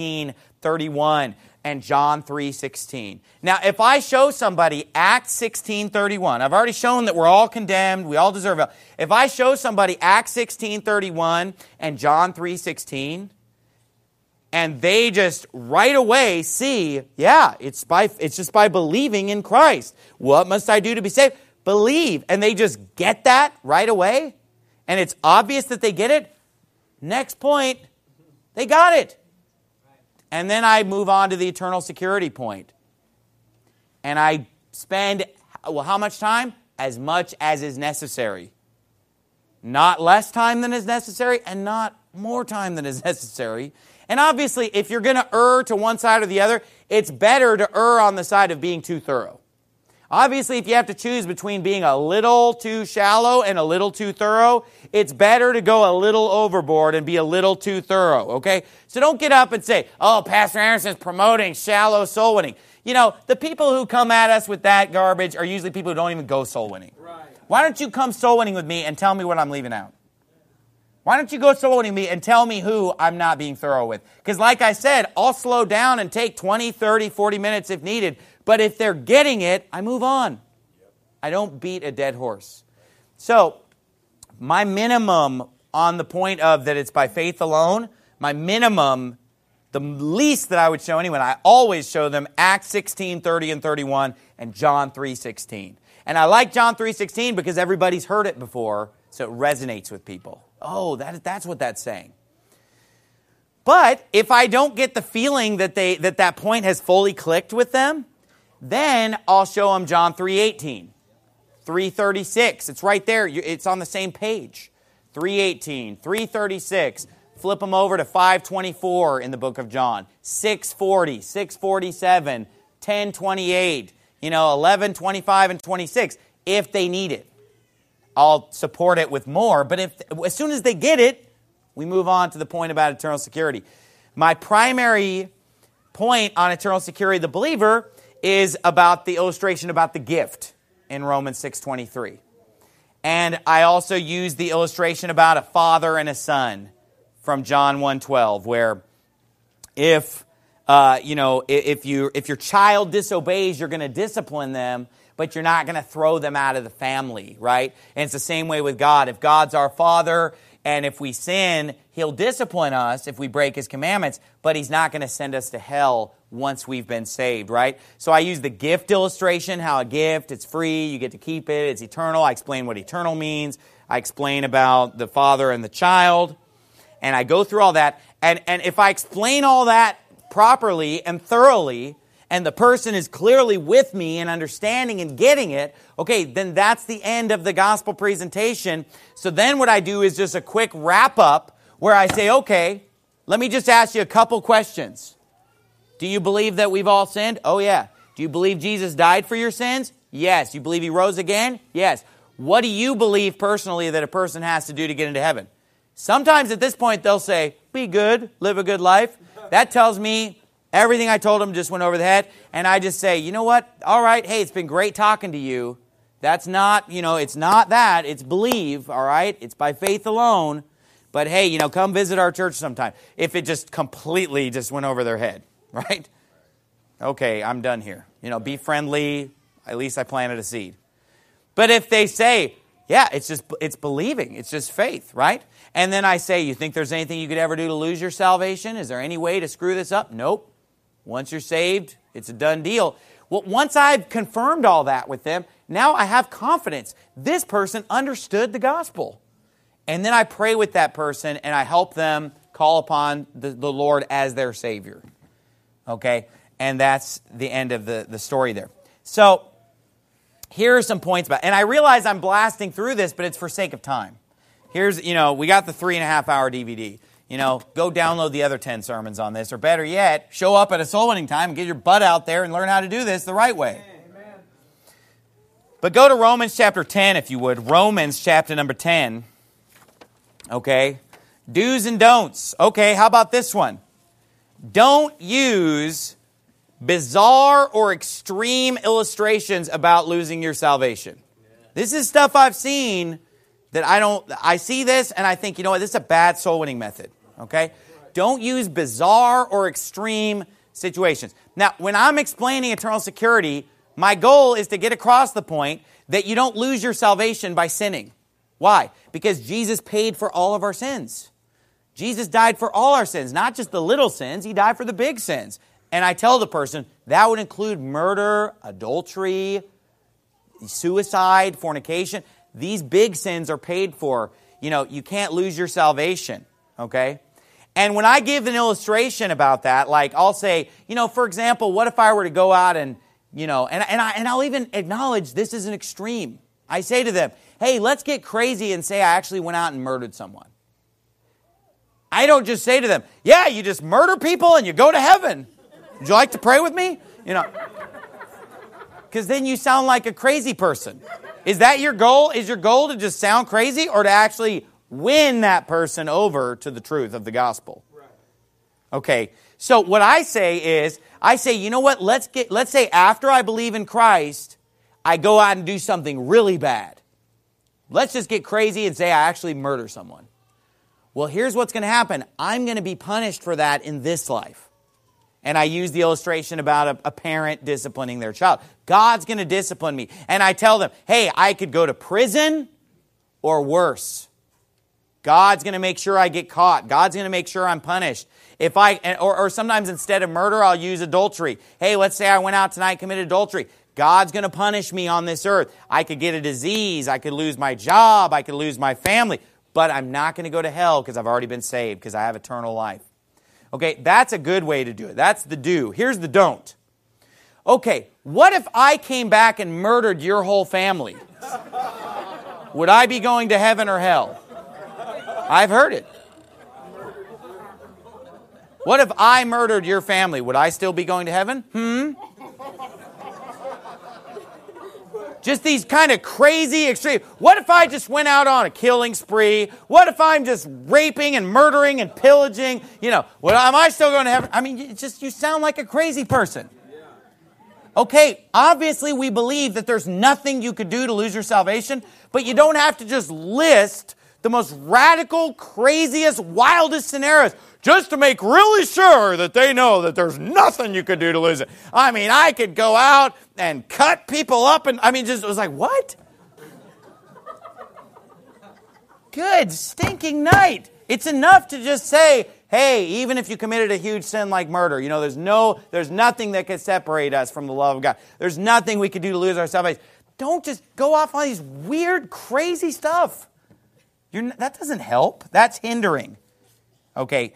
16:31 and John 3:16. Now, if I show somebody Acts 16:31, I've already shown that we're all condemned, we all deserve it. If I show somebody Acts 16:31 and John 3:16, and they just right away see, yeah, it's just by believing in Christ. What must I do to be saved? Believe. And they just get that right away. And it's obvious that they get it. Next point, they got it. And then I move on to the eternal security point. And I spend, well, how much time? As much as is necessary. Not less time than is necessary, and not more time than is necessary. And obviously, if you're going to err to one side or the other, it's better to err on the side of being too thorough. Obviously, if you have to choose between being a little too shallow and a little too thorough, it's better to go a little overboard and be a little too thorough, okay? So don't get up and say, oh, Pastor Anderson's promoting shallow soul winning. You know, the people who come at us with that garbage are usually people who don't even go soul winning. Right. Why don't you come soul winning with me and tell me what I'm leaving out? Why don't you go soul winning me and tell me who I'm not being thorough with? Because like I said, I'll slow down and take 20, 30, 40 minutes if needed. But if they're getting it, I move on. I don't beat a dead horse. So, my minimum on the point of that it's by faith alone, my minimum, the least that I would show anyone, I always show them Acts 16:30 and 31 and John 3:16. And I like John 3:16 because everybody's heard it before, so it resonates with people. Oh, that's what that's saying. But if I don't get the feeling that that point has fully clicked with them, then I'll show them John 3:18, 3:36. It's right there. It's on the same page. 3:18, 3:36. Flip them over to 5:24 in the book of John. 6:40, 6:47, 10:28, 11:25 and 26 if they need it. I'll support it with more, but as soon as they get it, we move on to the point about eternal security. My primary point on eternal security of the believer is about the illustration about the gift in Romans 6:23. And I also use the illustration about a father and a son from John 1:12, where if your child disobeys, you're going to discipline them, but you're not going to throw them out of the family, right? And it's the same way with God. If God's our Father And if we sin, He'll discipline us if we break His commandments, but He's not going to send us to hell once we've been saved, right? So I use the gift illustration, how a gift, it's free, you get to keep it, it's eternal. I explain what eternal means. I explain about the Father and the child. And I go through all that. And if I explain all that properly and thoroughly, and the person is clearly with me and understanding and getting it, okay, then that's the end of the gospel presentation. So then what I do is just a quick wrap up where I say, okay, let me just ask you a couple questions. Do you believe that we've all sinned? Oh, yeah. Do you believe Jesus died for your sins? Yes. You believe He rose again? Yes. What do you believe personally that a person has to do to get into heaven? Sometimes at this point they'll say, be good, live a good life. That tells me everything I told them just went over the head. And I just say, you know what? All right, hey, it's been great talking to you. That's not, it's not that. It's believe, all right? It's by faith alone. But hey, come visit our church sometime. If it just completely just went over their head, right? Okay, I'm done here. Be friendly. At least I planted a seed. But if they say, yeah, it's believing. It's just faith, right? And then I say, you think there's anything you could ever do to lose your salvation? Is there any way to screw this up? Nope. Once you're saved, it's a done deal. Well, once I've confirmed all that with them, now I have confidence. This person understood the gospel. And then I pray with that person and I help them call upon the Lord as their Savior. Okay? And that's the end of the story there. So, here are some points about, and I realize I'm blasting through this, but it's for sake of time. Here's, we got the 3.5-hour DVD. Go download the other 10 sermons on this, or better yet, show up at a soul winning time and get your butt out there and learn how to do this the right way. Amen. But go to Romans chapter 10, if you would. Romans chapter number 10. Okay. Do's and don'ts. Okay, how about this one? Don't use bizarre or extreme illustrations about losing your salvation. This is stuff I've seen that I see this and I think, this is a bad soul winning method. Okay? Don't use bizarre or extreme situations. Now, when I'm explaining eternal security, my goal is to get across the point that you don't lose your salvation by sinning. Why? Because Jesus paid for all of our sins. Jesus died for all our sins, not just the little sins. He died for the big sins. And I tell the person, that would include murder, adultery, suicide, fornication. These big sins are paid for. You can't lose your salvation, okay? And when I give an illustration about that, like I'll say, for example, what if I were to go out and, and I'll even acknowledge this is an extreme. I say to them, hey, let's get crazy and say I actually went out and murdered someone. I don't just say to them, yeah, you just murder people and you go to heaven. Would you like to pray with me? Because then you sound like a crazy person. Is that your goal? Is your goal to just sound crazy or to actually win that person over to the truth of the gospel? Okay, so what I say is, you know what? Let's say after I believe in Christ, I go out and do something really bad. Let's just get crazy and say I actually murder someone. Well, here's what's going to happen. I'm going to be punished for that in this life. And I use the illustration about a parent disciplining their child. God's going to discipline me. And I tell them, hey, I could go to prison or worse. God's going to make sure I get caught. God's going to make sure I'm punished. Or sometimes instead of murder, I'll use adultery. Hey, let's say I went out tonight and committed adultery. God's going to punish me on this earth. I could get a disease. I could lose my job. I could lose my family. But I'm not going to go to hell because I've already been saved because I have eternal life. Okay, that's a good way to do it. That's the do. Here's the don't. Okay, what if I came back and murdered your whole family? Would I be going to heaven or hell? I've heard it. What if I murdered your family? Would I still be going to heaven? Just these kind of crazy extreme. What if I just went out on a killing spree? What if I'm just raping and murdering and pillaging? Am I still going to heaven? I mean, you sound like a crazy person. Okay, obviously we believe that there's nothing you could do to lose your salvation, but you don't have to just list the most radical, craziest, wildest scenarios just to make really sure that they know that there's nothing you could do to lose it. I mean, I could go out and cut people up and, it was like, what? good stinking night. It's enough to just say, hey, even if you committed a huge sin like murder, there's nothing that can separate us from the love of God. There's nothing we could do to lose our salvation. Don't just go off on these weird, crazy stuff. That doesn't help. That's hindering. Okay.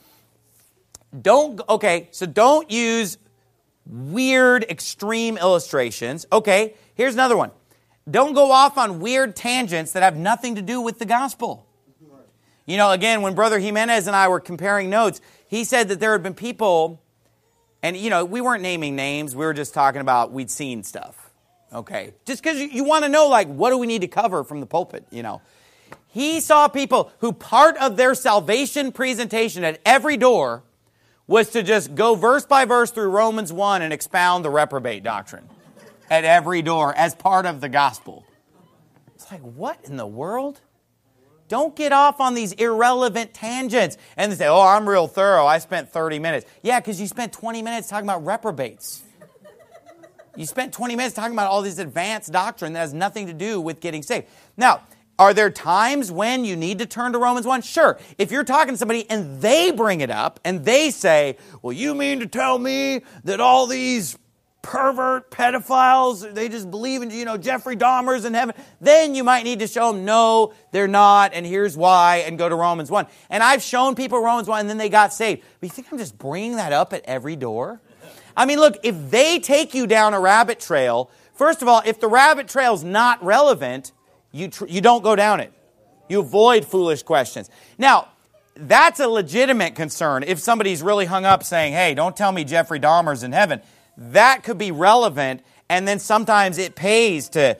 So don't use weird, extreme illustrations. Okay, here's another one. Don't go off on weird tangents that have nothing to do with the gospel. Again, when Brother Jimenez and I were comparing notes, he said that there had been people, and, we weren't naming names. We were just talking about we'd seen stuff. Okay, just because you want to know, what do we need to cover from the pulpit, He saw people who part of their salvation presentation at every door was to just go verse by verse through Romans 1 and expound the reprobate doctrine at every door as part of the gospel. It's like, what in the world? Don't get off on these irrelevant tangents and say, oh, I'm real thorough. I spent 30 minutes. Yeah, because you spent 20 minutes talking about reprobates. You spent 20 minutes talking about all this advanced doctrine that has nothing to do with getting saved. Now, are there times when you need to turn to Romans 1? Sure. If you're talking to somebody and they bring it up and they say, well, you mean to tell me that all these pervert pedophiles, they just believe in, Jeffrey Dahmer's in heaven, then you might need to show them, no, they're not, and here's why, and go to Romans 1. And I've shown people Romans 1 and then they got saved. But you think I'm just bringing that up at every door? I mean, look, if they take you down a rabbit trail, first of all, if the rabbit trail's not relevant, you don't go down it. You avoid foolish questions. Now, that's a legitimate concern. If somebody's really hung up saying, hey, don't tell me Jeffrey Dahmer's in heaven, that could be relevant, and then sometimes it pays to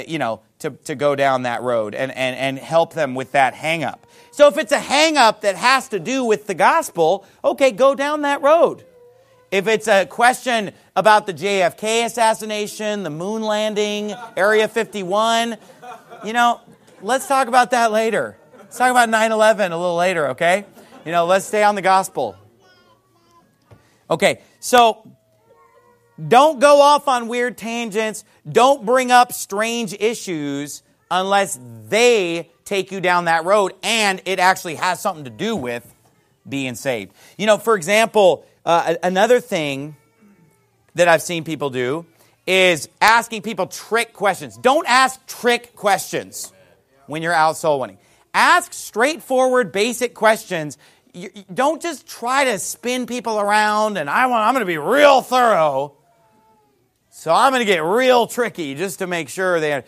go down that road and help them with that hang-up. So if it's a hang-up that has to do with the gospel, okay, go down that road. If it's a question about the JFK assassination, the moon landing, Area 51, let's talk about that later. Let's talk about 9/11 a little later, okay? Let's stay on the gospel. Okay, so don't go off on weird tangents. Don't bring up strange issues unless they take you down that road and it actually has something to do with being saved. For example, another thing that I've seen people do is asking people trick questions. Don't ask trick questions when you're out soul winning. Ask straightforward, basic questions. Don't just try to spin people around and I'm going to be real thorough. So I'm going to get real tricky just to make sure they,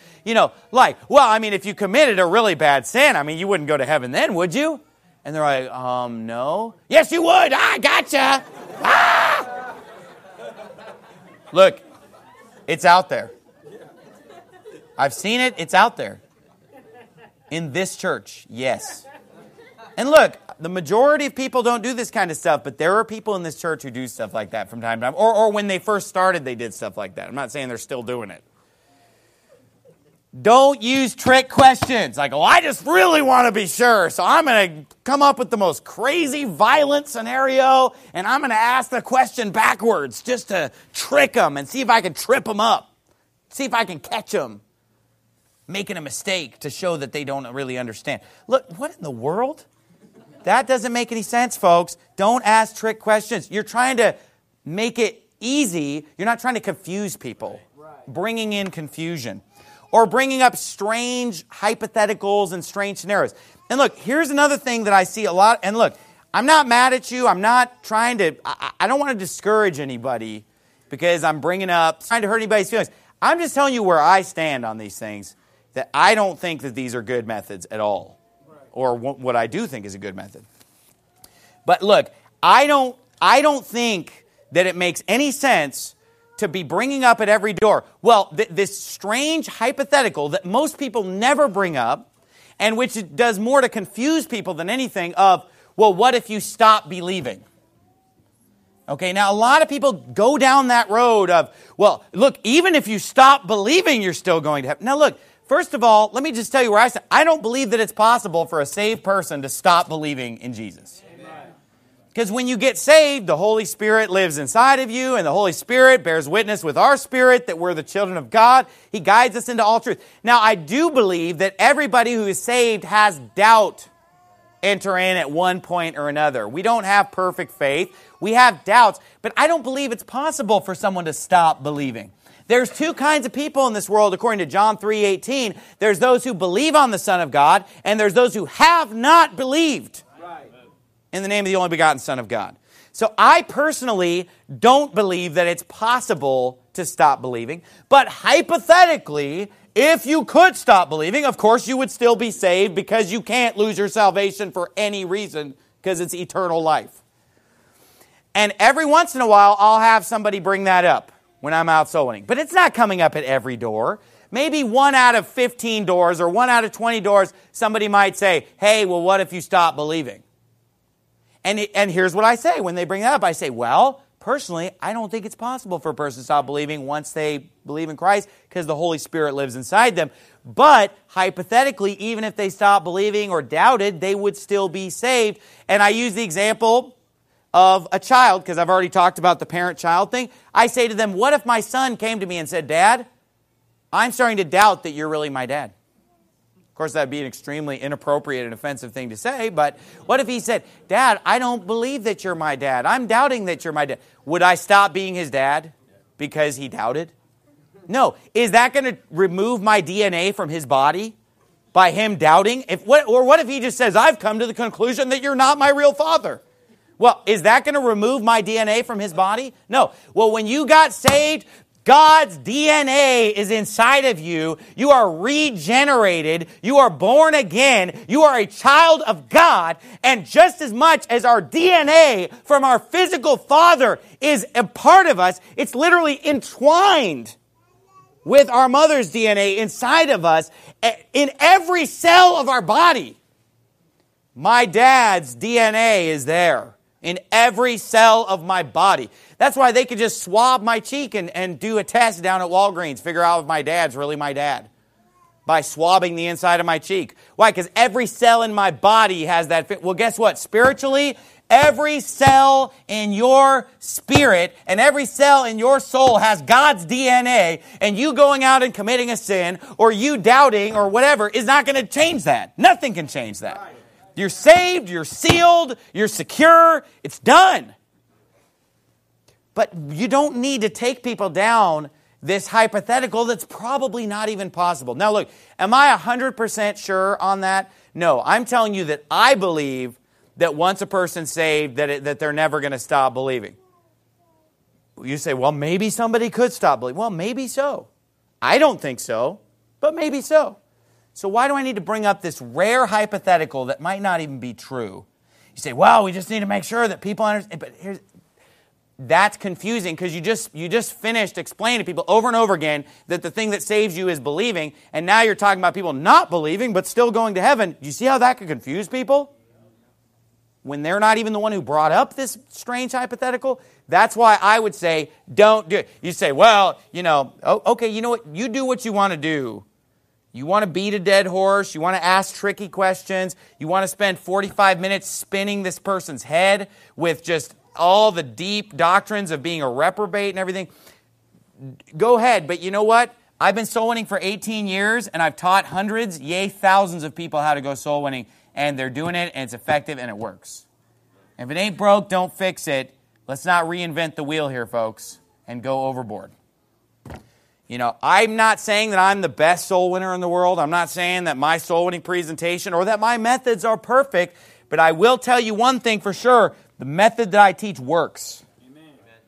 if you committed a really bad sin, you wouldn't go to heaven then, would you? And they're like, no. Yes, you would. I gotcha. Ah! Look, it's out there. I've seen it. It's out there. In this church, yes. And look, the majority of people don't do this kind of stuff, but there are people in this church who do stuff like that from time to time. Or when they first started, they did stuff like that. I'm not saying they're still doing it. Don't use trick questions. I just really want to be sure, so I'm going to come up with the most crazy, violent scenario, and I'm going to ask the question backwards just to trick them and see if I can trip them up. See if I can catch them making a mistake to show that they don't really understand. Look, what in the world? That doesn't make any sense, folks. Don't ask trick questions. You're trying to make it easy. You're not trying to confuse people. Bringing in confusion. Or bringing up strange hypotheticals and strange scenarios. And look, here's another thing that I see a lot. And look, I'm not mad at you. I'm not trying to, I don't want to discourage anybody because I'm trying to hurt anybody's feelings. I'm just telling you where I stand on these things, that I don't think that these are good methods at all. Or what I do think is a good method. But look, I don't think that it makes any sense to be bringing up at every door, well, this strange hypothetical that most people never bring up, and which does more to confuse people than anything of, well, what if you stop believing? Okay, now a lot of people go down that road of, well, look, even if you stop believing, you're still going to heaven. Now look, first of all, let me just tell you where I stand. I don't believe that it's possible for a saved person to stop believing in Jesus. Because when you get saved, the Holy Spirit lives inside of you, and the Holy Spirit bears witness with our spirit that we're the children of God. He guides us into all truth. Now, I do believe that everybody who is saved has doubt enter in at one point or another. We don't have perfect faith. We have doubts. But I don't believe it's possible for someone to stop believing. There's two kinds of people in this world, according to John 3:18. There's those who believe on the Son of God, and there's those who have not believed in the name of the only begotten Son of God. So I personally don't believe that it's possible to stop believing. But hypothetically, if you could stop believing, of course you would still be saved, because you can't lose your salvation for any reason, because it's eternal life. And every once in a while, I'll have somebody bring that up when I'm out soul winning. But it's not coming up at every door. Maybe 1 out of 15 doors or 1 out of 20 doors, somebody might say, hey, well, what if you stop believing? And here's what I say when they bring that up. I say, well, personally, I don't think it's possible for a person to stop believing once they believe in Christ, because the Holy Spirit lives inside them. But hypothetically, even if they stopped believing or doubted, they would still be saved. And I use the example of a child, because I've already talked about the parent-child thing. I say to them, what if my son came to me and said, Dad, I'm starting to doubt that you're really my dad? Of course, that would be an extremely inappropriate and offensive thing to say, but what if he said, Dad, I don't believe that you're my dad. I'm doubting that you're my dad. Would I stop being his dad because he doubted? No. Is that going to remove my DNA from his body by him doubting? Or what if he just says, I've come to the conclusion that you're not my real father? Well, is that going to remove my DNA from his body? No. Well, when you got saved, God's DNA is inside of you. You are regenerated. You are born again. You are a child of God. And just as much as our DNA from our physical father is a part of us, it's literally entwined with our mother's DNA inside of us in every cell of our body. My dad's DNA is there in every cell of my body. That's why they could just swab my cheek and do a test down at Walgreens, figure out if my dad's really my dad, by swabbing the inside of my cheek. Why? Because every cell in my body has that. Well, guess what? Spiritually, every cell in your spirit and every cell in your soul has God's DNA, and you going out and committing a sin or you doubting or whatever is not going to change that. Nothing can change that. You're saved, you're sealed, you're secure, it's done. But you don't need to take people down this hypothetical that's probably not even possible. Now look, am I 100% sure on that? No, I'm telling you that I believe that once a person's saved, that they're never going to stop believing. You say, well, maybe somebody could stop believing. Well, maybe so. I don't think so, but maybe so. So why do I need to bring up this rare hypothetical that might not even be true? You say, well, we just need to make sure that people understand. But that's confusing, because you just finished explaining to people over and over again that the thing that saves you is believing, and now you're talking about people not believing but still going to heaven. Do you see how that could confuse people? When they're not even the one who brought up this strange hypothetical? That's why I would say, don't do it. You say, well, okay, you know what? You do what you want to do. You want to beat a dead horse. You want to ask tricky questions. You want to spend 45 minutes spinning this person's head with just all the deep doctrines of being a reprobate and everything. Go ahead. But you know what? I've been soul winning for 18 years, and I've taught hundreds, yea, thousands of people how to go soul winning, and they're doing it, and it's effective, and it works. If it ain't broke, don't fix it. Let's not reinvent the wheel here, folks, and go overboard. I'm not saying that I'm the best soul winner in the world. I'm not saying that my soul winning presentation or that my methods are perfect, but I will tell you one thing for sure. The method that I teach works. Amen.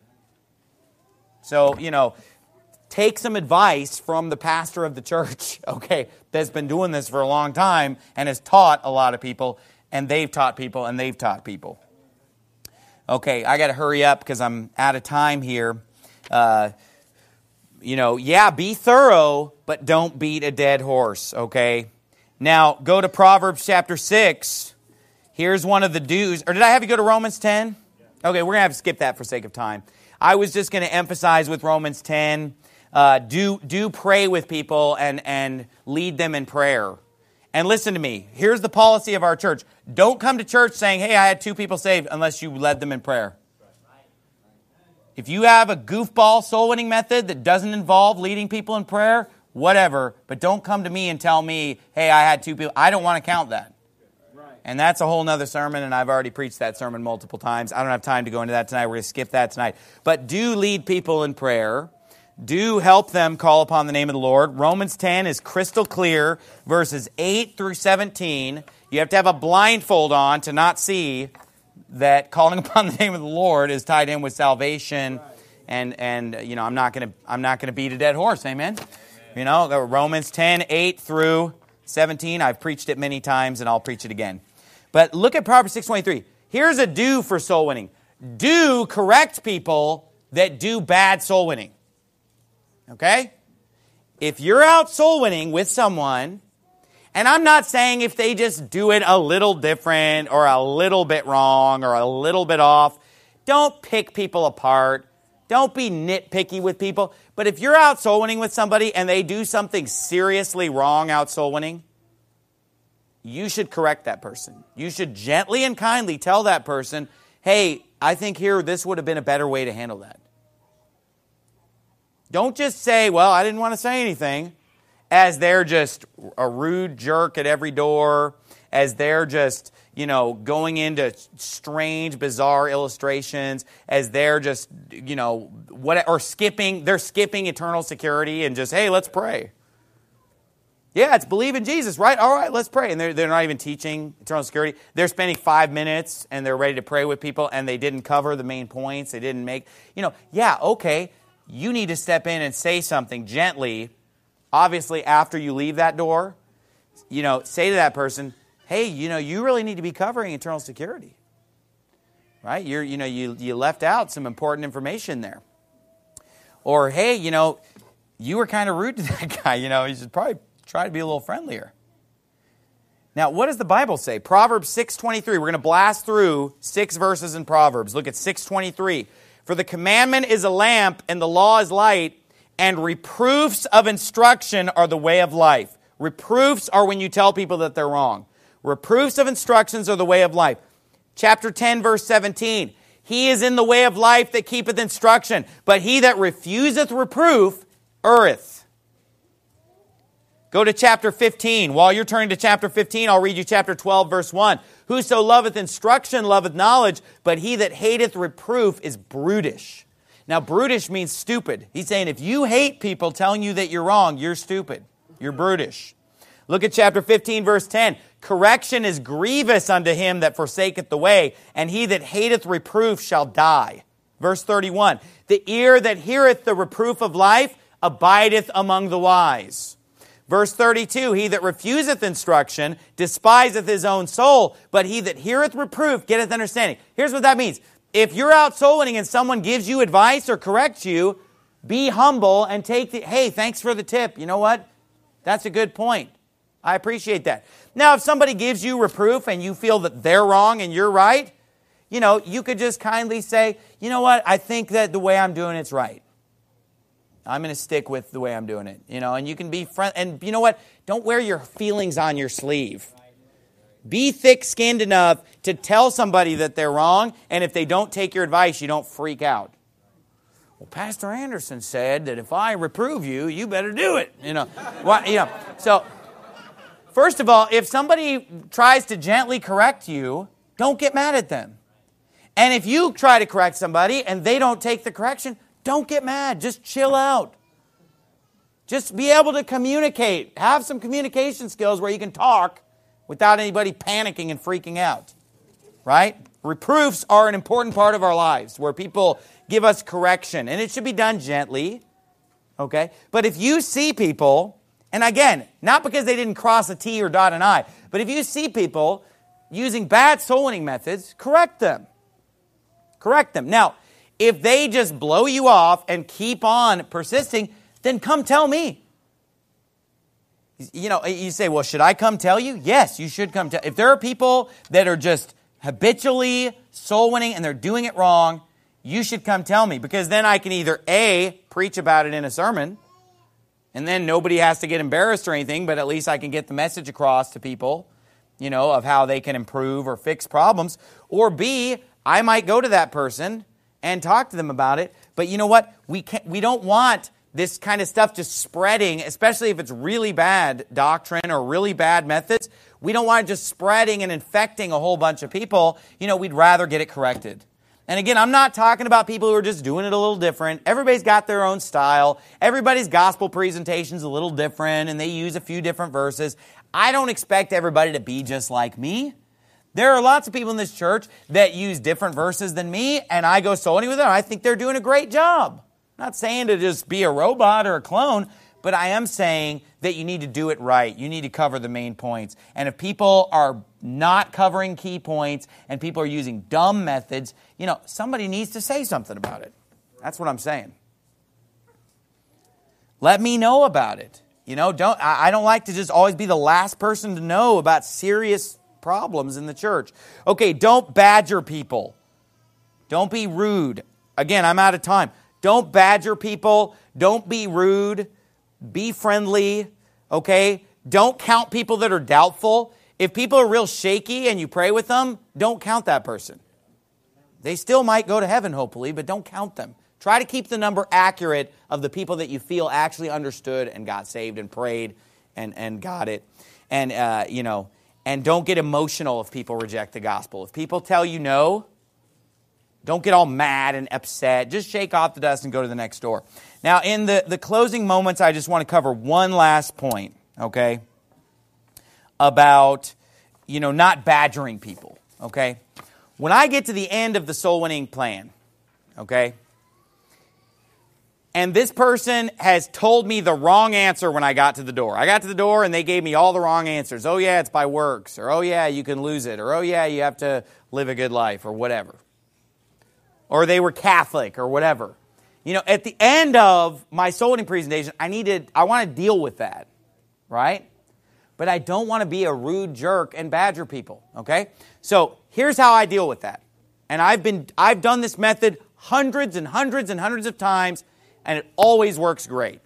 So, take some advice from the pastor of the church, okay, that's been doing this for a long time and has taught a lot of people, and they've taught people, and they've taught people. Okay, I got to hurry up because I'm out of time here. Be thorough, but don't beat a dead horse, okay? Now, go to Proverbs chapter 6. Here's one of the do's. Or did I have you go to Romans 10? Okay, we're going to have to skip that for sake of time. I was just going to emphasize with Romans 10, do pray with people and lead them in prayer. And listen to me. Here's the policy of our church. Don't come to church saying, hey, I had 2 people saved, unless you led them in prayer. If you have a goofball soul winning method that doesn't involve leading people in prayer, whatever, but don't come to me and tell me, hey, I had 2 people. I don't want to count that. And that's a whole nother sermon, and I've already preached that sermon multiple times. I don't have time to go into that tonight. We're going to skip that tonight. But do lead people in prayer. Do help them call upon the name of the Lord. Romans 10 is crystal clear, verses 8 through 17. You have to have a blindfold on to not see that calling upon the name of the Lord is tied in with salvation. And you know, I'm not going to beat a dead horse. Amen. You know, Romans 10, 8 through 17. I've preached it many times, and I'll preach it again. But look at Proverbs 6:23. Here's a do for soul winning. Do correct people that do bad soul winning. Okay? If you're out soul winning with someone, and I'm not saying if they just do it a little different or a little bit wrong or a little bit off, don't pick people apart. Don't be nitpicky with people. But if you're out soul winning with somebody and they do something seriously wrong out soul winning, you should correct that person. You should gently and kindly tell that person, hey, I think here this would have been a better way to handle that. Don't just say, well, I didn't want to say anything, as they're just a rude jerk at every door, as they're just, you know, going into strange, bizarre illustrations, as they're just, you know, they're skipping eternal security and just, hey, let's pray. Yeah, it's believe in Jesus, right? All right, let's pray. And they're not even teaching eternal security. They're spending 5 minutes and they're ready to pray with people and they didn't cover the main points. They didn't make, you know, yeah, okay. You need to step in and say something gently. Obviously, after you leave that door, you know, say to that person, hey, you know, you really need to be covering eternal security. Right? You left out some important information there. Or, hey, you know, you were kind of rude to that guy. You know, you should probably try to be a little friendlier. Now, what does the Bible say? Proverbs 6:23. We're going to blast through 6 verses in Proverbs. Look at 6:23. For the commandment is a lamp, and the law is light, and reproofs of instruction are the way of life. Reproofs are when you tell people that they're wrong. Reproofs of instructions are the way of life. Chapter 10, verse 17. He is in the way of life that keepeth instruction, but he that refuseth reproof erreth. Go to chapter 15. While you're turning to chapter 15, I'll read you chapter 12, verse 1. Whoso loveth instruction loveth knowledge, but he that hateth reproof is brutish. Now, brutish means stupid. He's saying if you hate people telling you that you're wrong, you're stupid. You're brutish. Look at chapter 15, verse 10. Correction is grievous unto him that forsaketh the way, and he that hateth reproof shall die. Verse 31. The ear that heareth the reproof of life abideth among the wise. Verse 32, he that refuseth instruction despiseth his own soul, but he that heareth reproof getteth understanding. Here's what that means. If you're out soul winning and someone gives you advice or corrects you, be humble and take hey, thanks for the tip. You know what? That's a good point. I appreciate that. Now, if somebody gives you reproof and you feel that they're wrong and you're right, you know, you could just kindly say, you know what? I think that the way I'm doing it's right. I'm going to stick with the way I'm doing it, you know, and you can be friend. And you know what? Don't wear your feelings on your sleeve. Be thick-skinned enough to tell somebody that they're wrong, and if they don't take your advice, you don't freak out. Well, Pastor Anderson said that if I reprove you, you better do it. You know, So, first of all, if somebody tries to gently correct you, don't get mad at them. And if you try to correct somebody and they don't take the correction, don't get mad. Just chill out. Just be able to communicate. Have some communication skills where you can talk without anybody panicking and freaking out. Right? Reproofs are an important part of our lives where people give us correction. And it should be done gently. Okay? But if you see people, and again, not because they didn't cross a T or dot an I, but if you see people using bad soul winning methods, correct them. Correct them. Now, if they just blow you off and keep on persisting, then come tell me. You know, you say, well, should I come tell you? Yes, you should come tell. If there are people that are just habitually soul winning and they're doing it wrong, you should come tell me. Because then I can either A, preach about it in a sermon, And then nobody has to get embarrassed or anything, but at least I can get the message across to people, of how they can improve or fix problems. Or B, I might go to that person and talk to them about it. But you know what? We don't want this kind of stuff just spreading, especially if it's really bad doctrine or really bad methods. We don't want it just spreading and infecting a whole bunch of people. We'd rather get it corrected. And again, I'm not talking about people who are just doing it a little different. Everybody's got their own style. Everybody's gospel presentation's a little different, and they use a few different verses. I don't expect everybody to be just like me. There are lots of people in this church that use different verses than me, and I go solely with them. I think they're doing a great job. I'm not saying to just be a robot or a clone, but I am saying that you need to do it right. You need to cover the main points. And if people are not covering key points and people are using dumb methods, somebody needs to say something about it. That's what I'm saying. Let me know about it. I don't like to just always be the last person to know about serious problems in the church. Okay, don't badger people. Don't be rude. Again, I'm out of time. Don't badger people. Don't be rude. Be friendly, okay? Don't count people that are doubtful. If people are real shaky and you pray with them, don't count that person. They still might go to heaven, hopefully, but don't count them. Try to keep the number accurate of the people that you feel actually understood and got saved and prayed and got it. And, and don't get emotional if people reject the gospel. If people tell you no, don't get all mad and upset. Just shake off the dust and go to the next door. Now, in the closing moments, I just want to cover one last point, okay, about, not badgering people, okay? When I get to the end of the soul-winning plan, okay, and this person has told me the wrong answer when I got to the door. I got to the door and they gave me all the wrong answers. Oh, yeah, it's by works. Or, oh, yeah, you can lose it. Or, oh, yeah, you have to live a good life or whatever. Or they were Catholic or whatever. At the end of my soul winning presentation, I want to deal with that, right? But I don't want to be a rude jerk and badger people, okay? So here's how I deal with that. And I've done this method hundreds and hundreds and hundreds of times, and it always works great.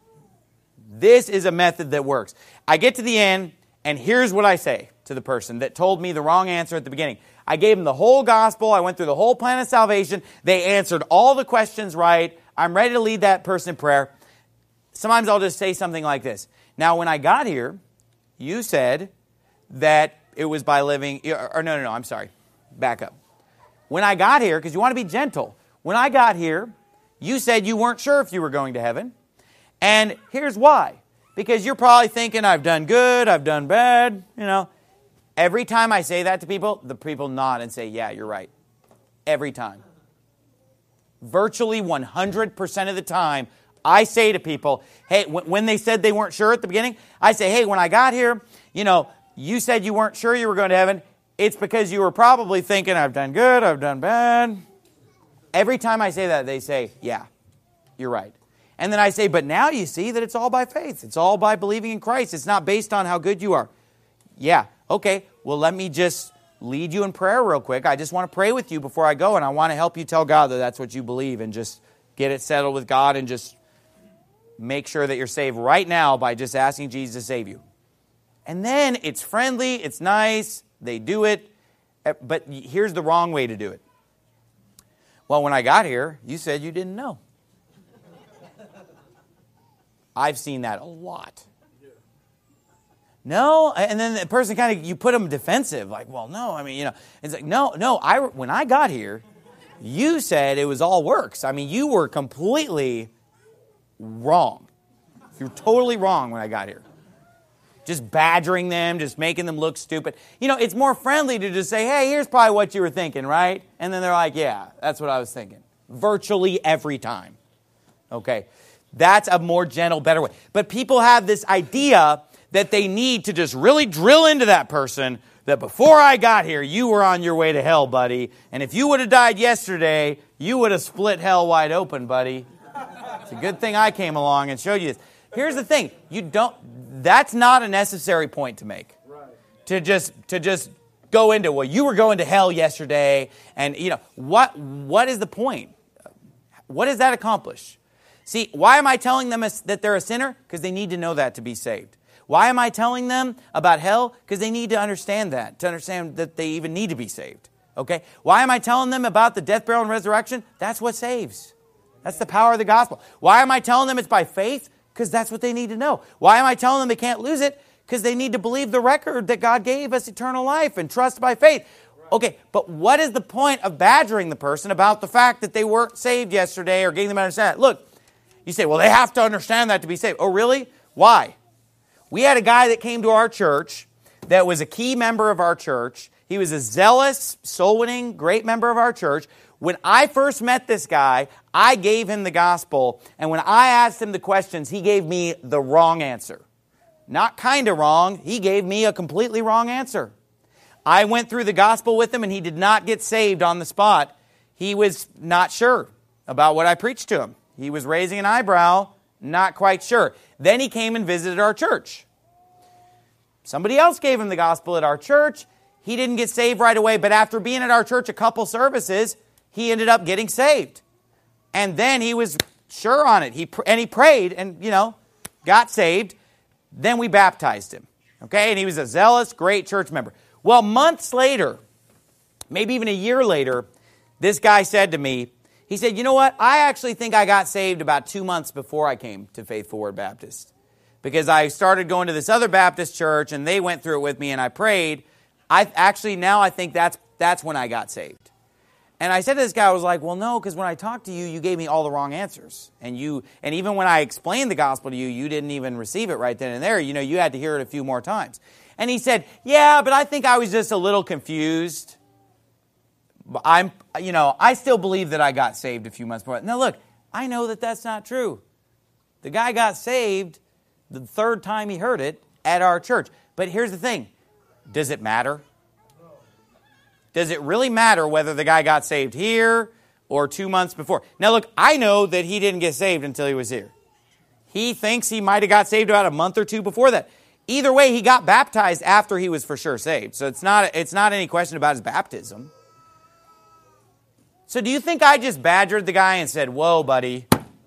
This is a method that works. I get to the end, and here's what I say to the person that told me the wrong answer at the beginning. I gave them the whole gospel. I went through the whole plan of salvation. They answered all the questions right. I'm ready to lead that person in prayer. Sometimes I'll just say something like this. Now, when I got here, you said that it was by living... No, I'm sorry. Back up. When I got here, because you want to be gentle. When I got here, you said you weren't sure if you were going to heaven. And here's why. Because you're probably thinking, I've done good, I've done bad, Every time I say that to people, the people nod and say, yeah, you're right. Every time. Virtually 100% of the time, I say to people, hey, when they said they weren't sure at the beginning, I say, hey, when I got here, you said you weren't sure you were going to heaven. It's because you were probably thinking, I've done good, I've done bad. Every time I say that, they say, yeah, you're right. And then I say, but now you see that it's all by faith. It's all by believing in Christ. It's not based on how good you are. Yeah, okay, well, let me just lead you in prayer real quick. I just want to pray with you before I go, and I want to help you tell God that that's what you believe, and just get it settled with God, and just make sure that you're saved right now by just asking Jesus to save you. And then it's friendly, it's nice, they do it, but here's the wrong way to do it. Well, when I got here, you said you didn't know. I've seen that a lot. No, and then the person you put them defensive, like, well, no, it's like, no, when I got here, you said it was all works. You were completely wrong. You were totally wrong when I got here. Just badgering them, just making them look stupid. It's more friendly to just say, hey, here's probably what you were thinking, right? And then they're like, yeah, that's what I was thinking. Virtually every time. Okay, that's a more gentle, better way. But people have this idea that they need to just really drill into that person that before I got here, you were on your way to hell, buddy. And if you would have died yesterday, you would have split hell wide open, buddy. It's a good thing I came along and showed you this. Here's the thing. That's not a necessary point to make. Right. To just go into, well, you were going to hell yesterday. And, what is the point? What does that accomplish? See, why am I telling them that they're a sinner? Because they need to know that to be saved. Why am I telling them about hell? Because they need to understand that they even need to be saved. Okay? Why am I telling them about the death, burial, and resurrection? That's what saves. That's the power of the gospel. Why am I telling them it's by faith? Because that's what they need to know. Why am I telling them they can't lose it? Because they need to believe the record that God gave us eternal life and trust by faith. Okay, but what is the point of badgering the person about the fact that they weren't saved yesterday or getting them to understand that? Look, you say, well, they have to understand that to be saved. Oh, really? Why? We had a guy that came to our church that was a key member of our church. He was a zealous, soul-winning, great member of our church. When I first met this guy, I gave him the gospel, and when I asked him the questions, he gave me the wrong answer. Not kind of wrong, he gave me a completely wrong answer. I went through the gospel with him, and he did not get saved on the spot. He was not sure about what I preached to him. He was raising an eyebrow, not quite sure. Then he came and visited our church. Somebody else gave him the gospel at our church. He didn't get saved right away, but after being at our church a couple services, he ended up getting saved. And then he was sure on it. He prayed and, got saved. Then we baptized him. Okay? And he was a zealous, great church member. Well, months later, maybe even a year later, this guy said to me, he said, you know what? I actually think I got saved about 2 months before I came to Faith Forward Baptist. Because I started going to this other Baptist church, and they went through it with me, and I prayed. I think that's when I got saved. And I said to this guy, I was like, well, no, because when I talked to you, you gave me all the wrong answers. And even when I explained the gospel to you, you didn't even receive it right then and there. You had to hear it a few more times. And he said, yeah, but I think I was just a little confused. I still believe that I got saved a few months before. Now, look, I know that that's not true. The guy got saved the third time he heard it at our church. But here's the thing. Does it matter? Does it really matter whether the guy got saved here or 2 months before? Now, look, I know that he didn't get saved until he was here. He thinks he might have got saved about a month or two before that. Either way, he got baptized after he was for sure saved. So it's not any question about his baptism. So do you think I just badgered the guy and said, whoa, buddy,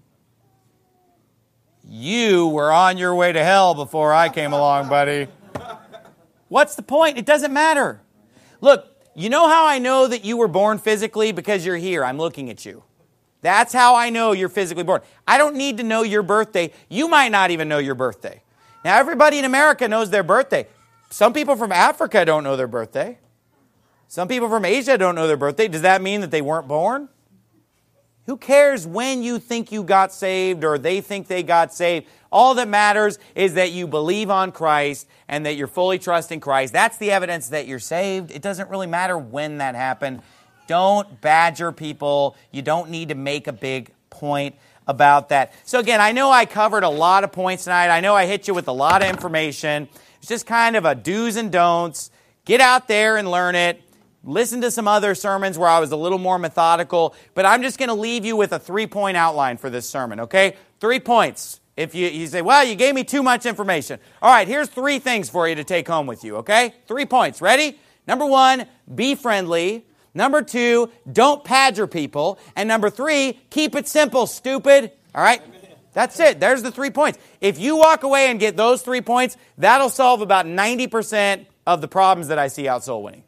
you were on your way to hell before I came along, buddy? What's the point? It doesn't matter. Look, you know how I know that you were born physically? Because you're here. I'm looking at you. That's how I know you're physically born. I don't need to know your birthday. You might not even know your birthday. Now, everybody in America knows their birthday. Some people from Africa don't know their birthday. Some people from Asia don't know their birthday. Does that mean that they weren't born? Who cares when you think you got saved or they think they got saved? All that matters is that you believe on Christ and that you're fully trusting Christ. That's the evidence that you're saved. It doesn't really matter when that happened. Don't badger people. You don't need to make a big point about that. So again, I know I covered a lot of points tonight. I know I hit you with a lot of information. It's just kind of a do's and don'ts. Get out there and learn it. Listen to some other sermons where I was a little more methodical, but I'm just going to leave you with a 3-point outline for this sermon, okay? 3 points. If you say, well, you gave me too much information. All right, here's 3 things for you to take home with you, okay? 3 points. Ready? Number 1, be friendly. Number 2, don't badger people. And number 3, keep it simple, stupid. All right? That's it. There's the 3 points. If you walk away and get those 3 points, that'll solve about 90% of the problems that I see out soul winning.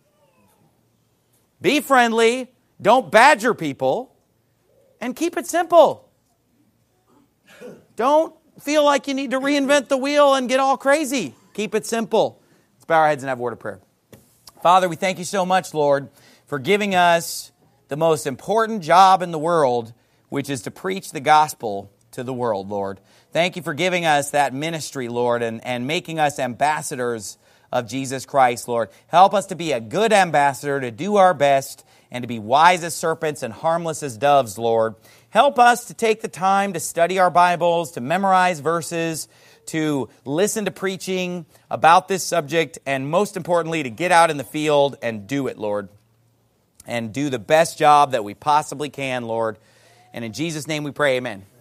Be friendly, don't badger people, and keep it simple. Don't feel like you need to reinvent the wheel and get all crazy. Keep it simple. Let's bow our heads and have a word of prayer. Father, we thank you so much, Lord, for giving us the most important job in the world, which is to preach the gospel to the world, Lord. Thank you for giving us that ministry, Lord, and making us ambassadors of Jesus Christ, Lord. Help us to be a good ambassador, to do our best, and to be wise as serpents and harmless as doves, Lord. Help us to take the time to study our Bibles, to memorize verses, to listen to preaching about this subject, and most importantly, to get out in the field and do it, Lord. And do the best job that we possibly can, Lord. And in Jesus' name we pray, amen.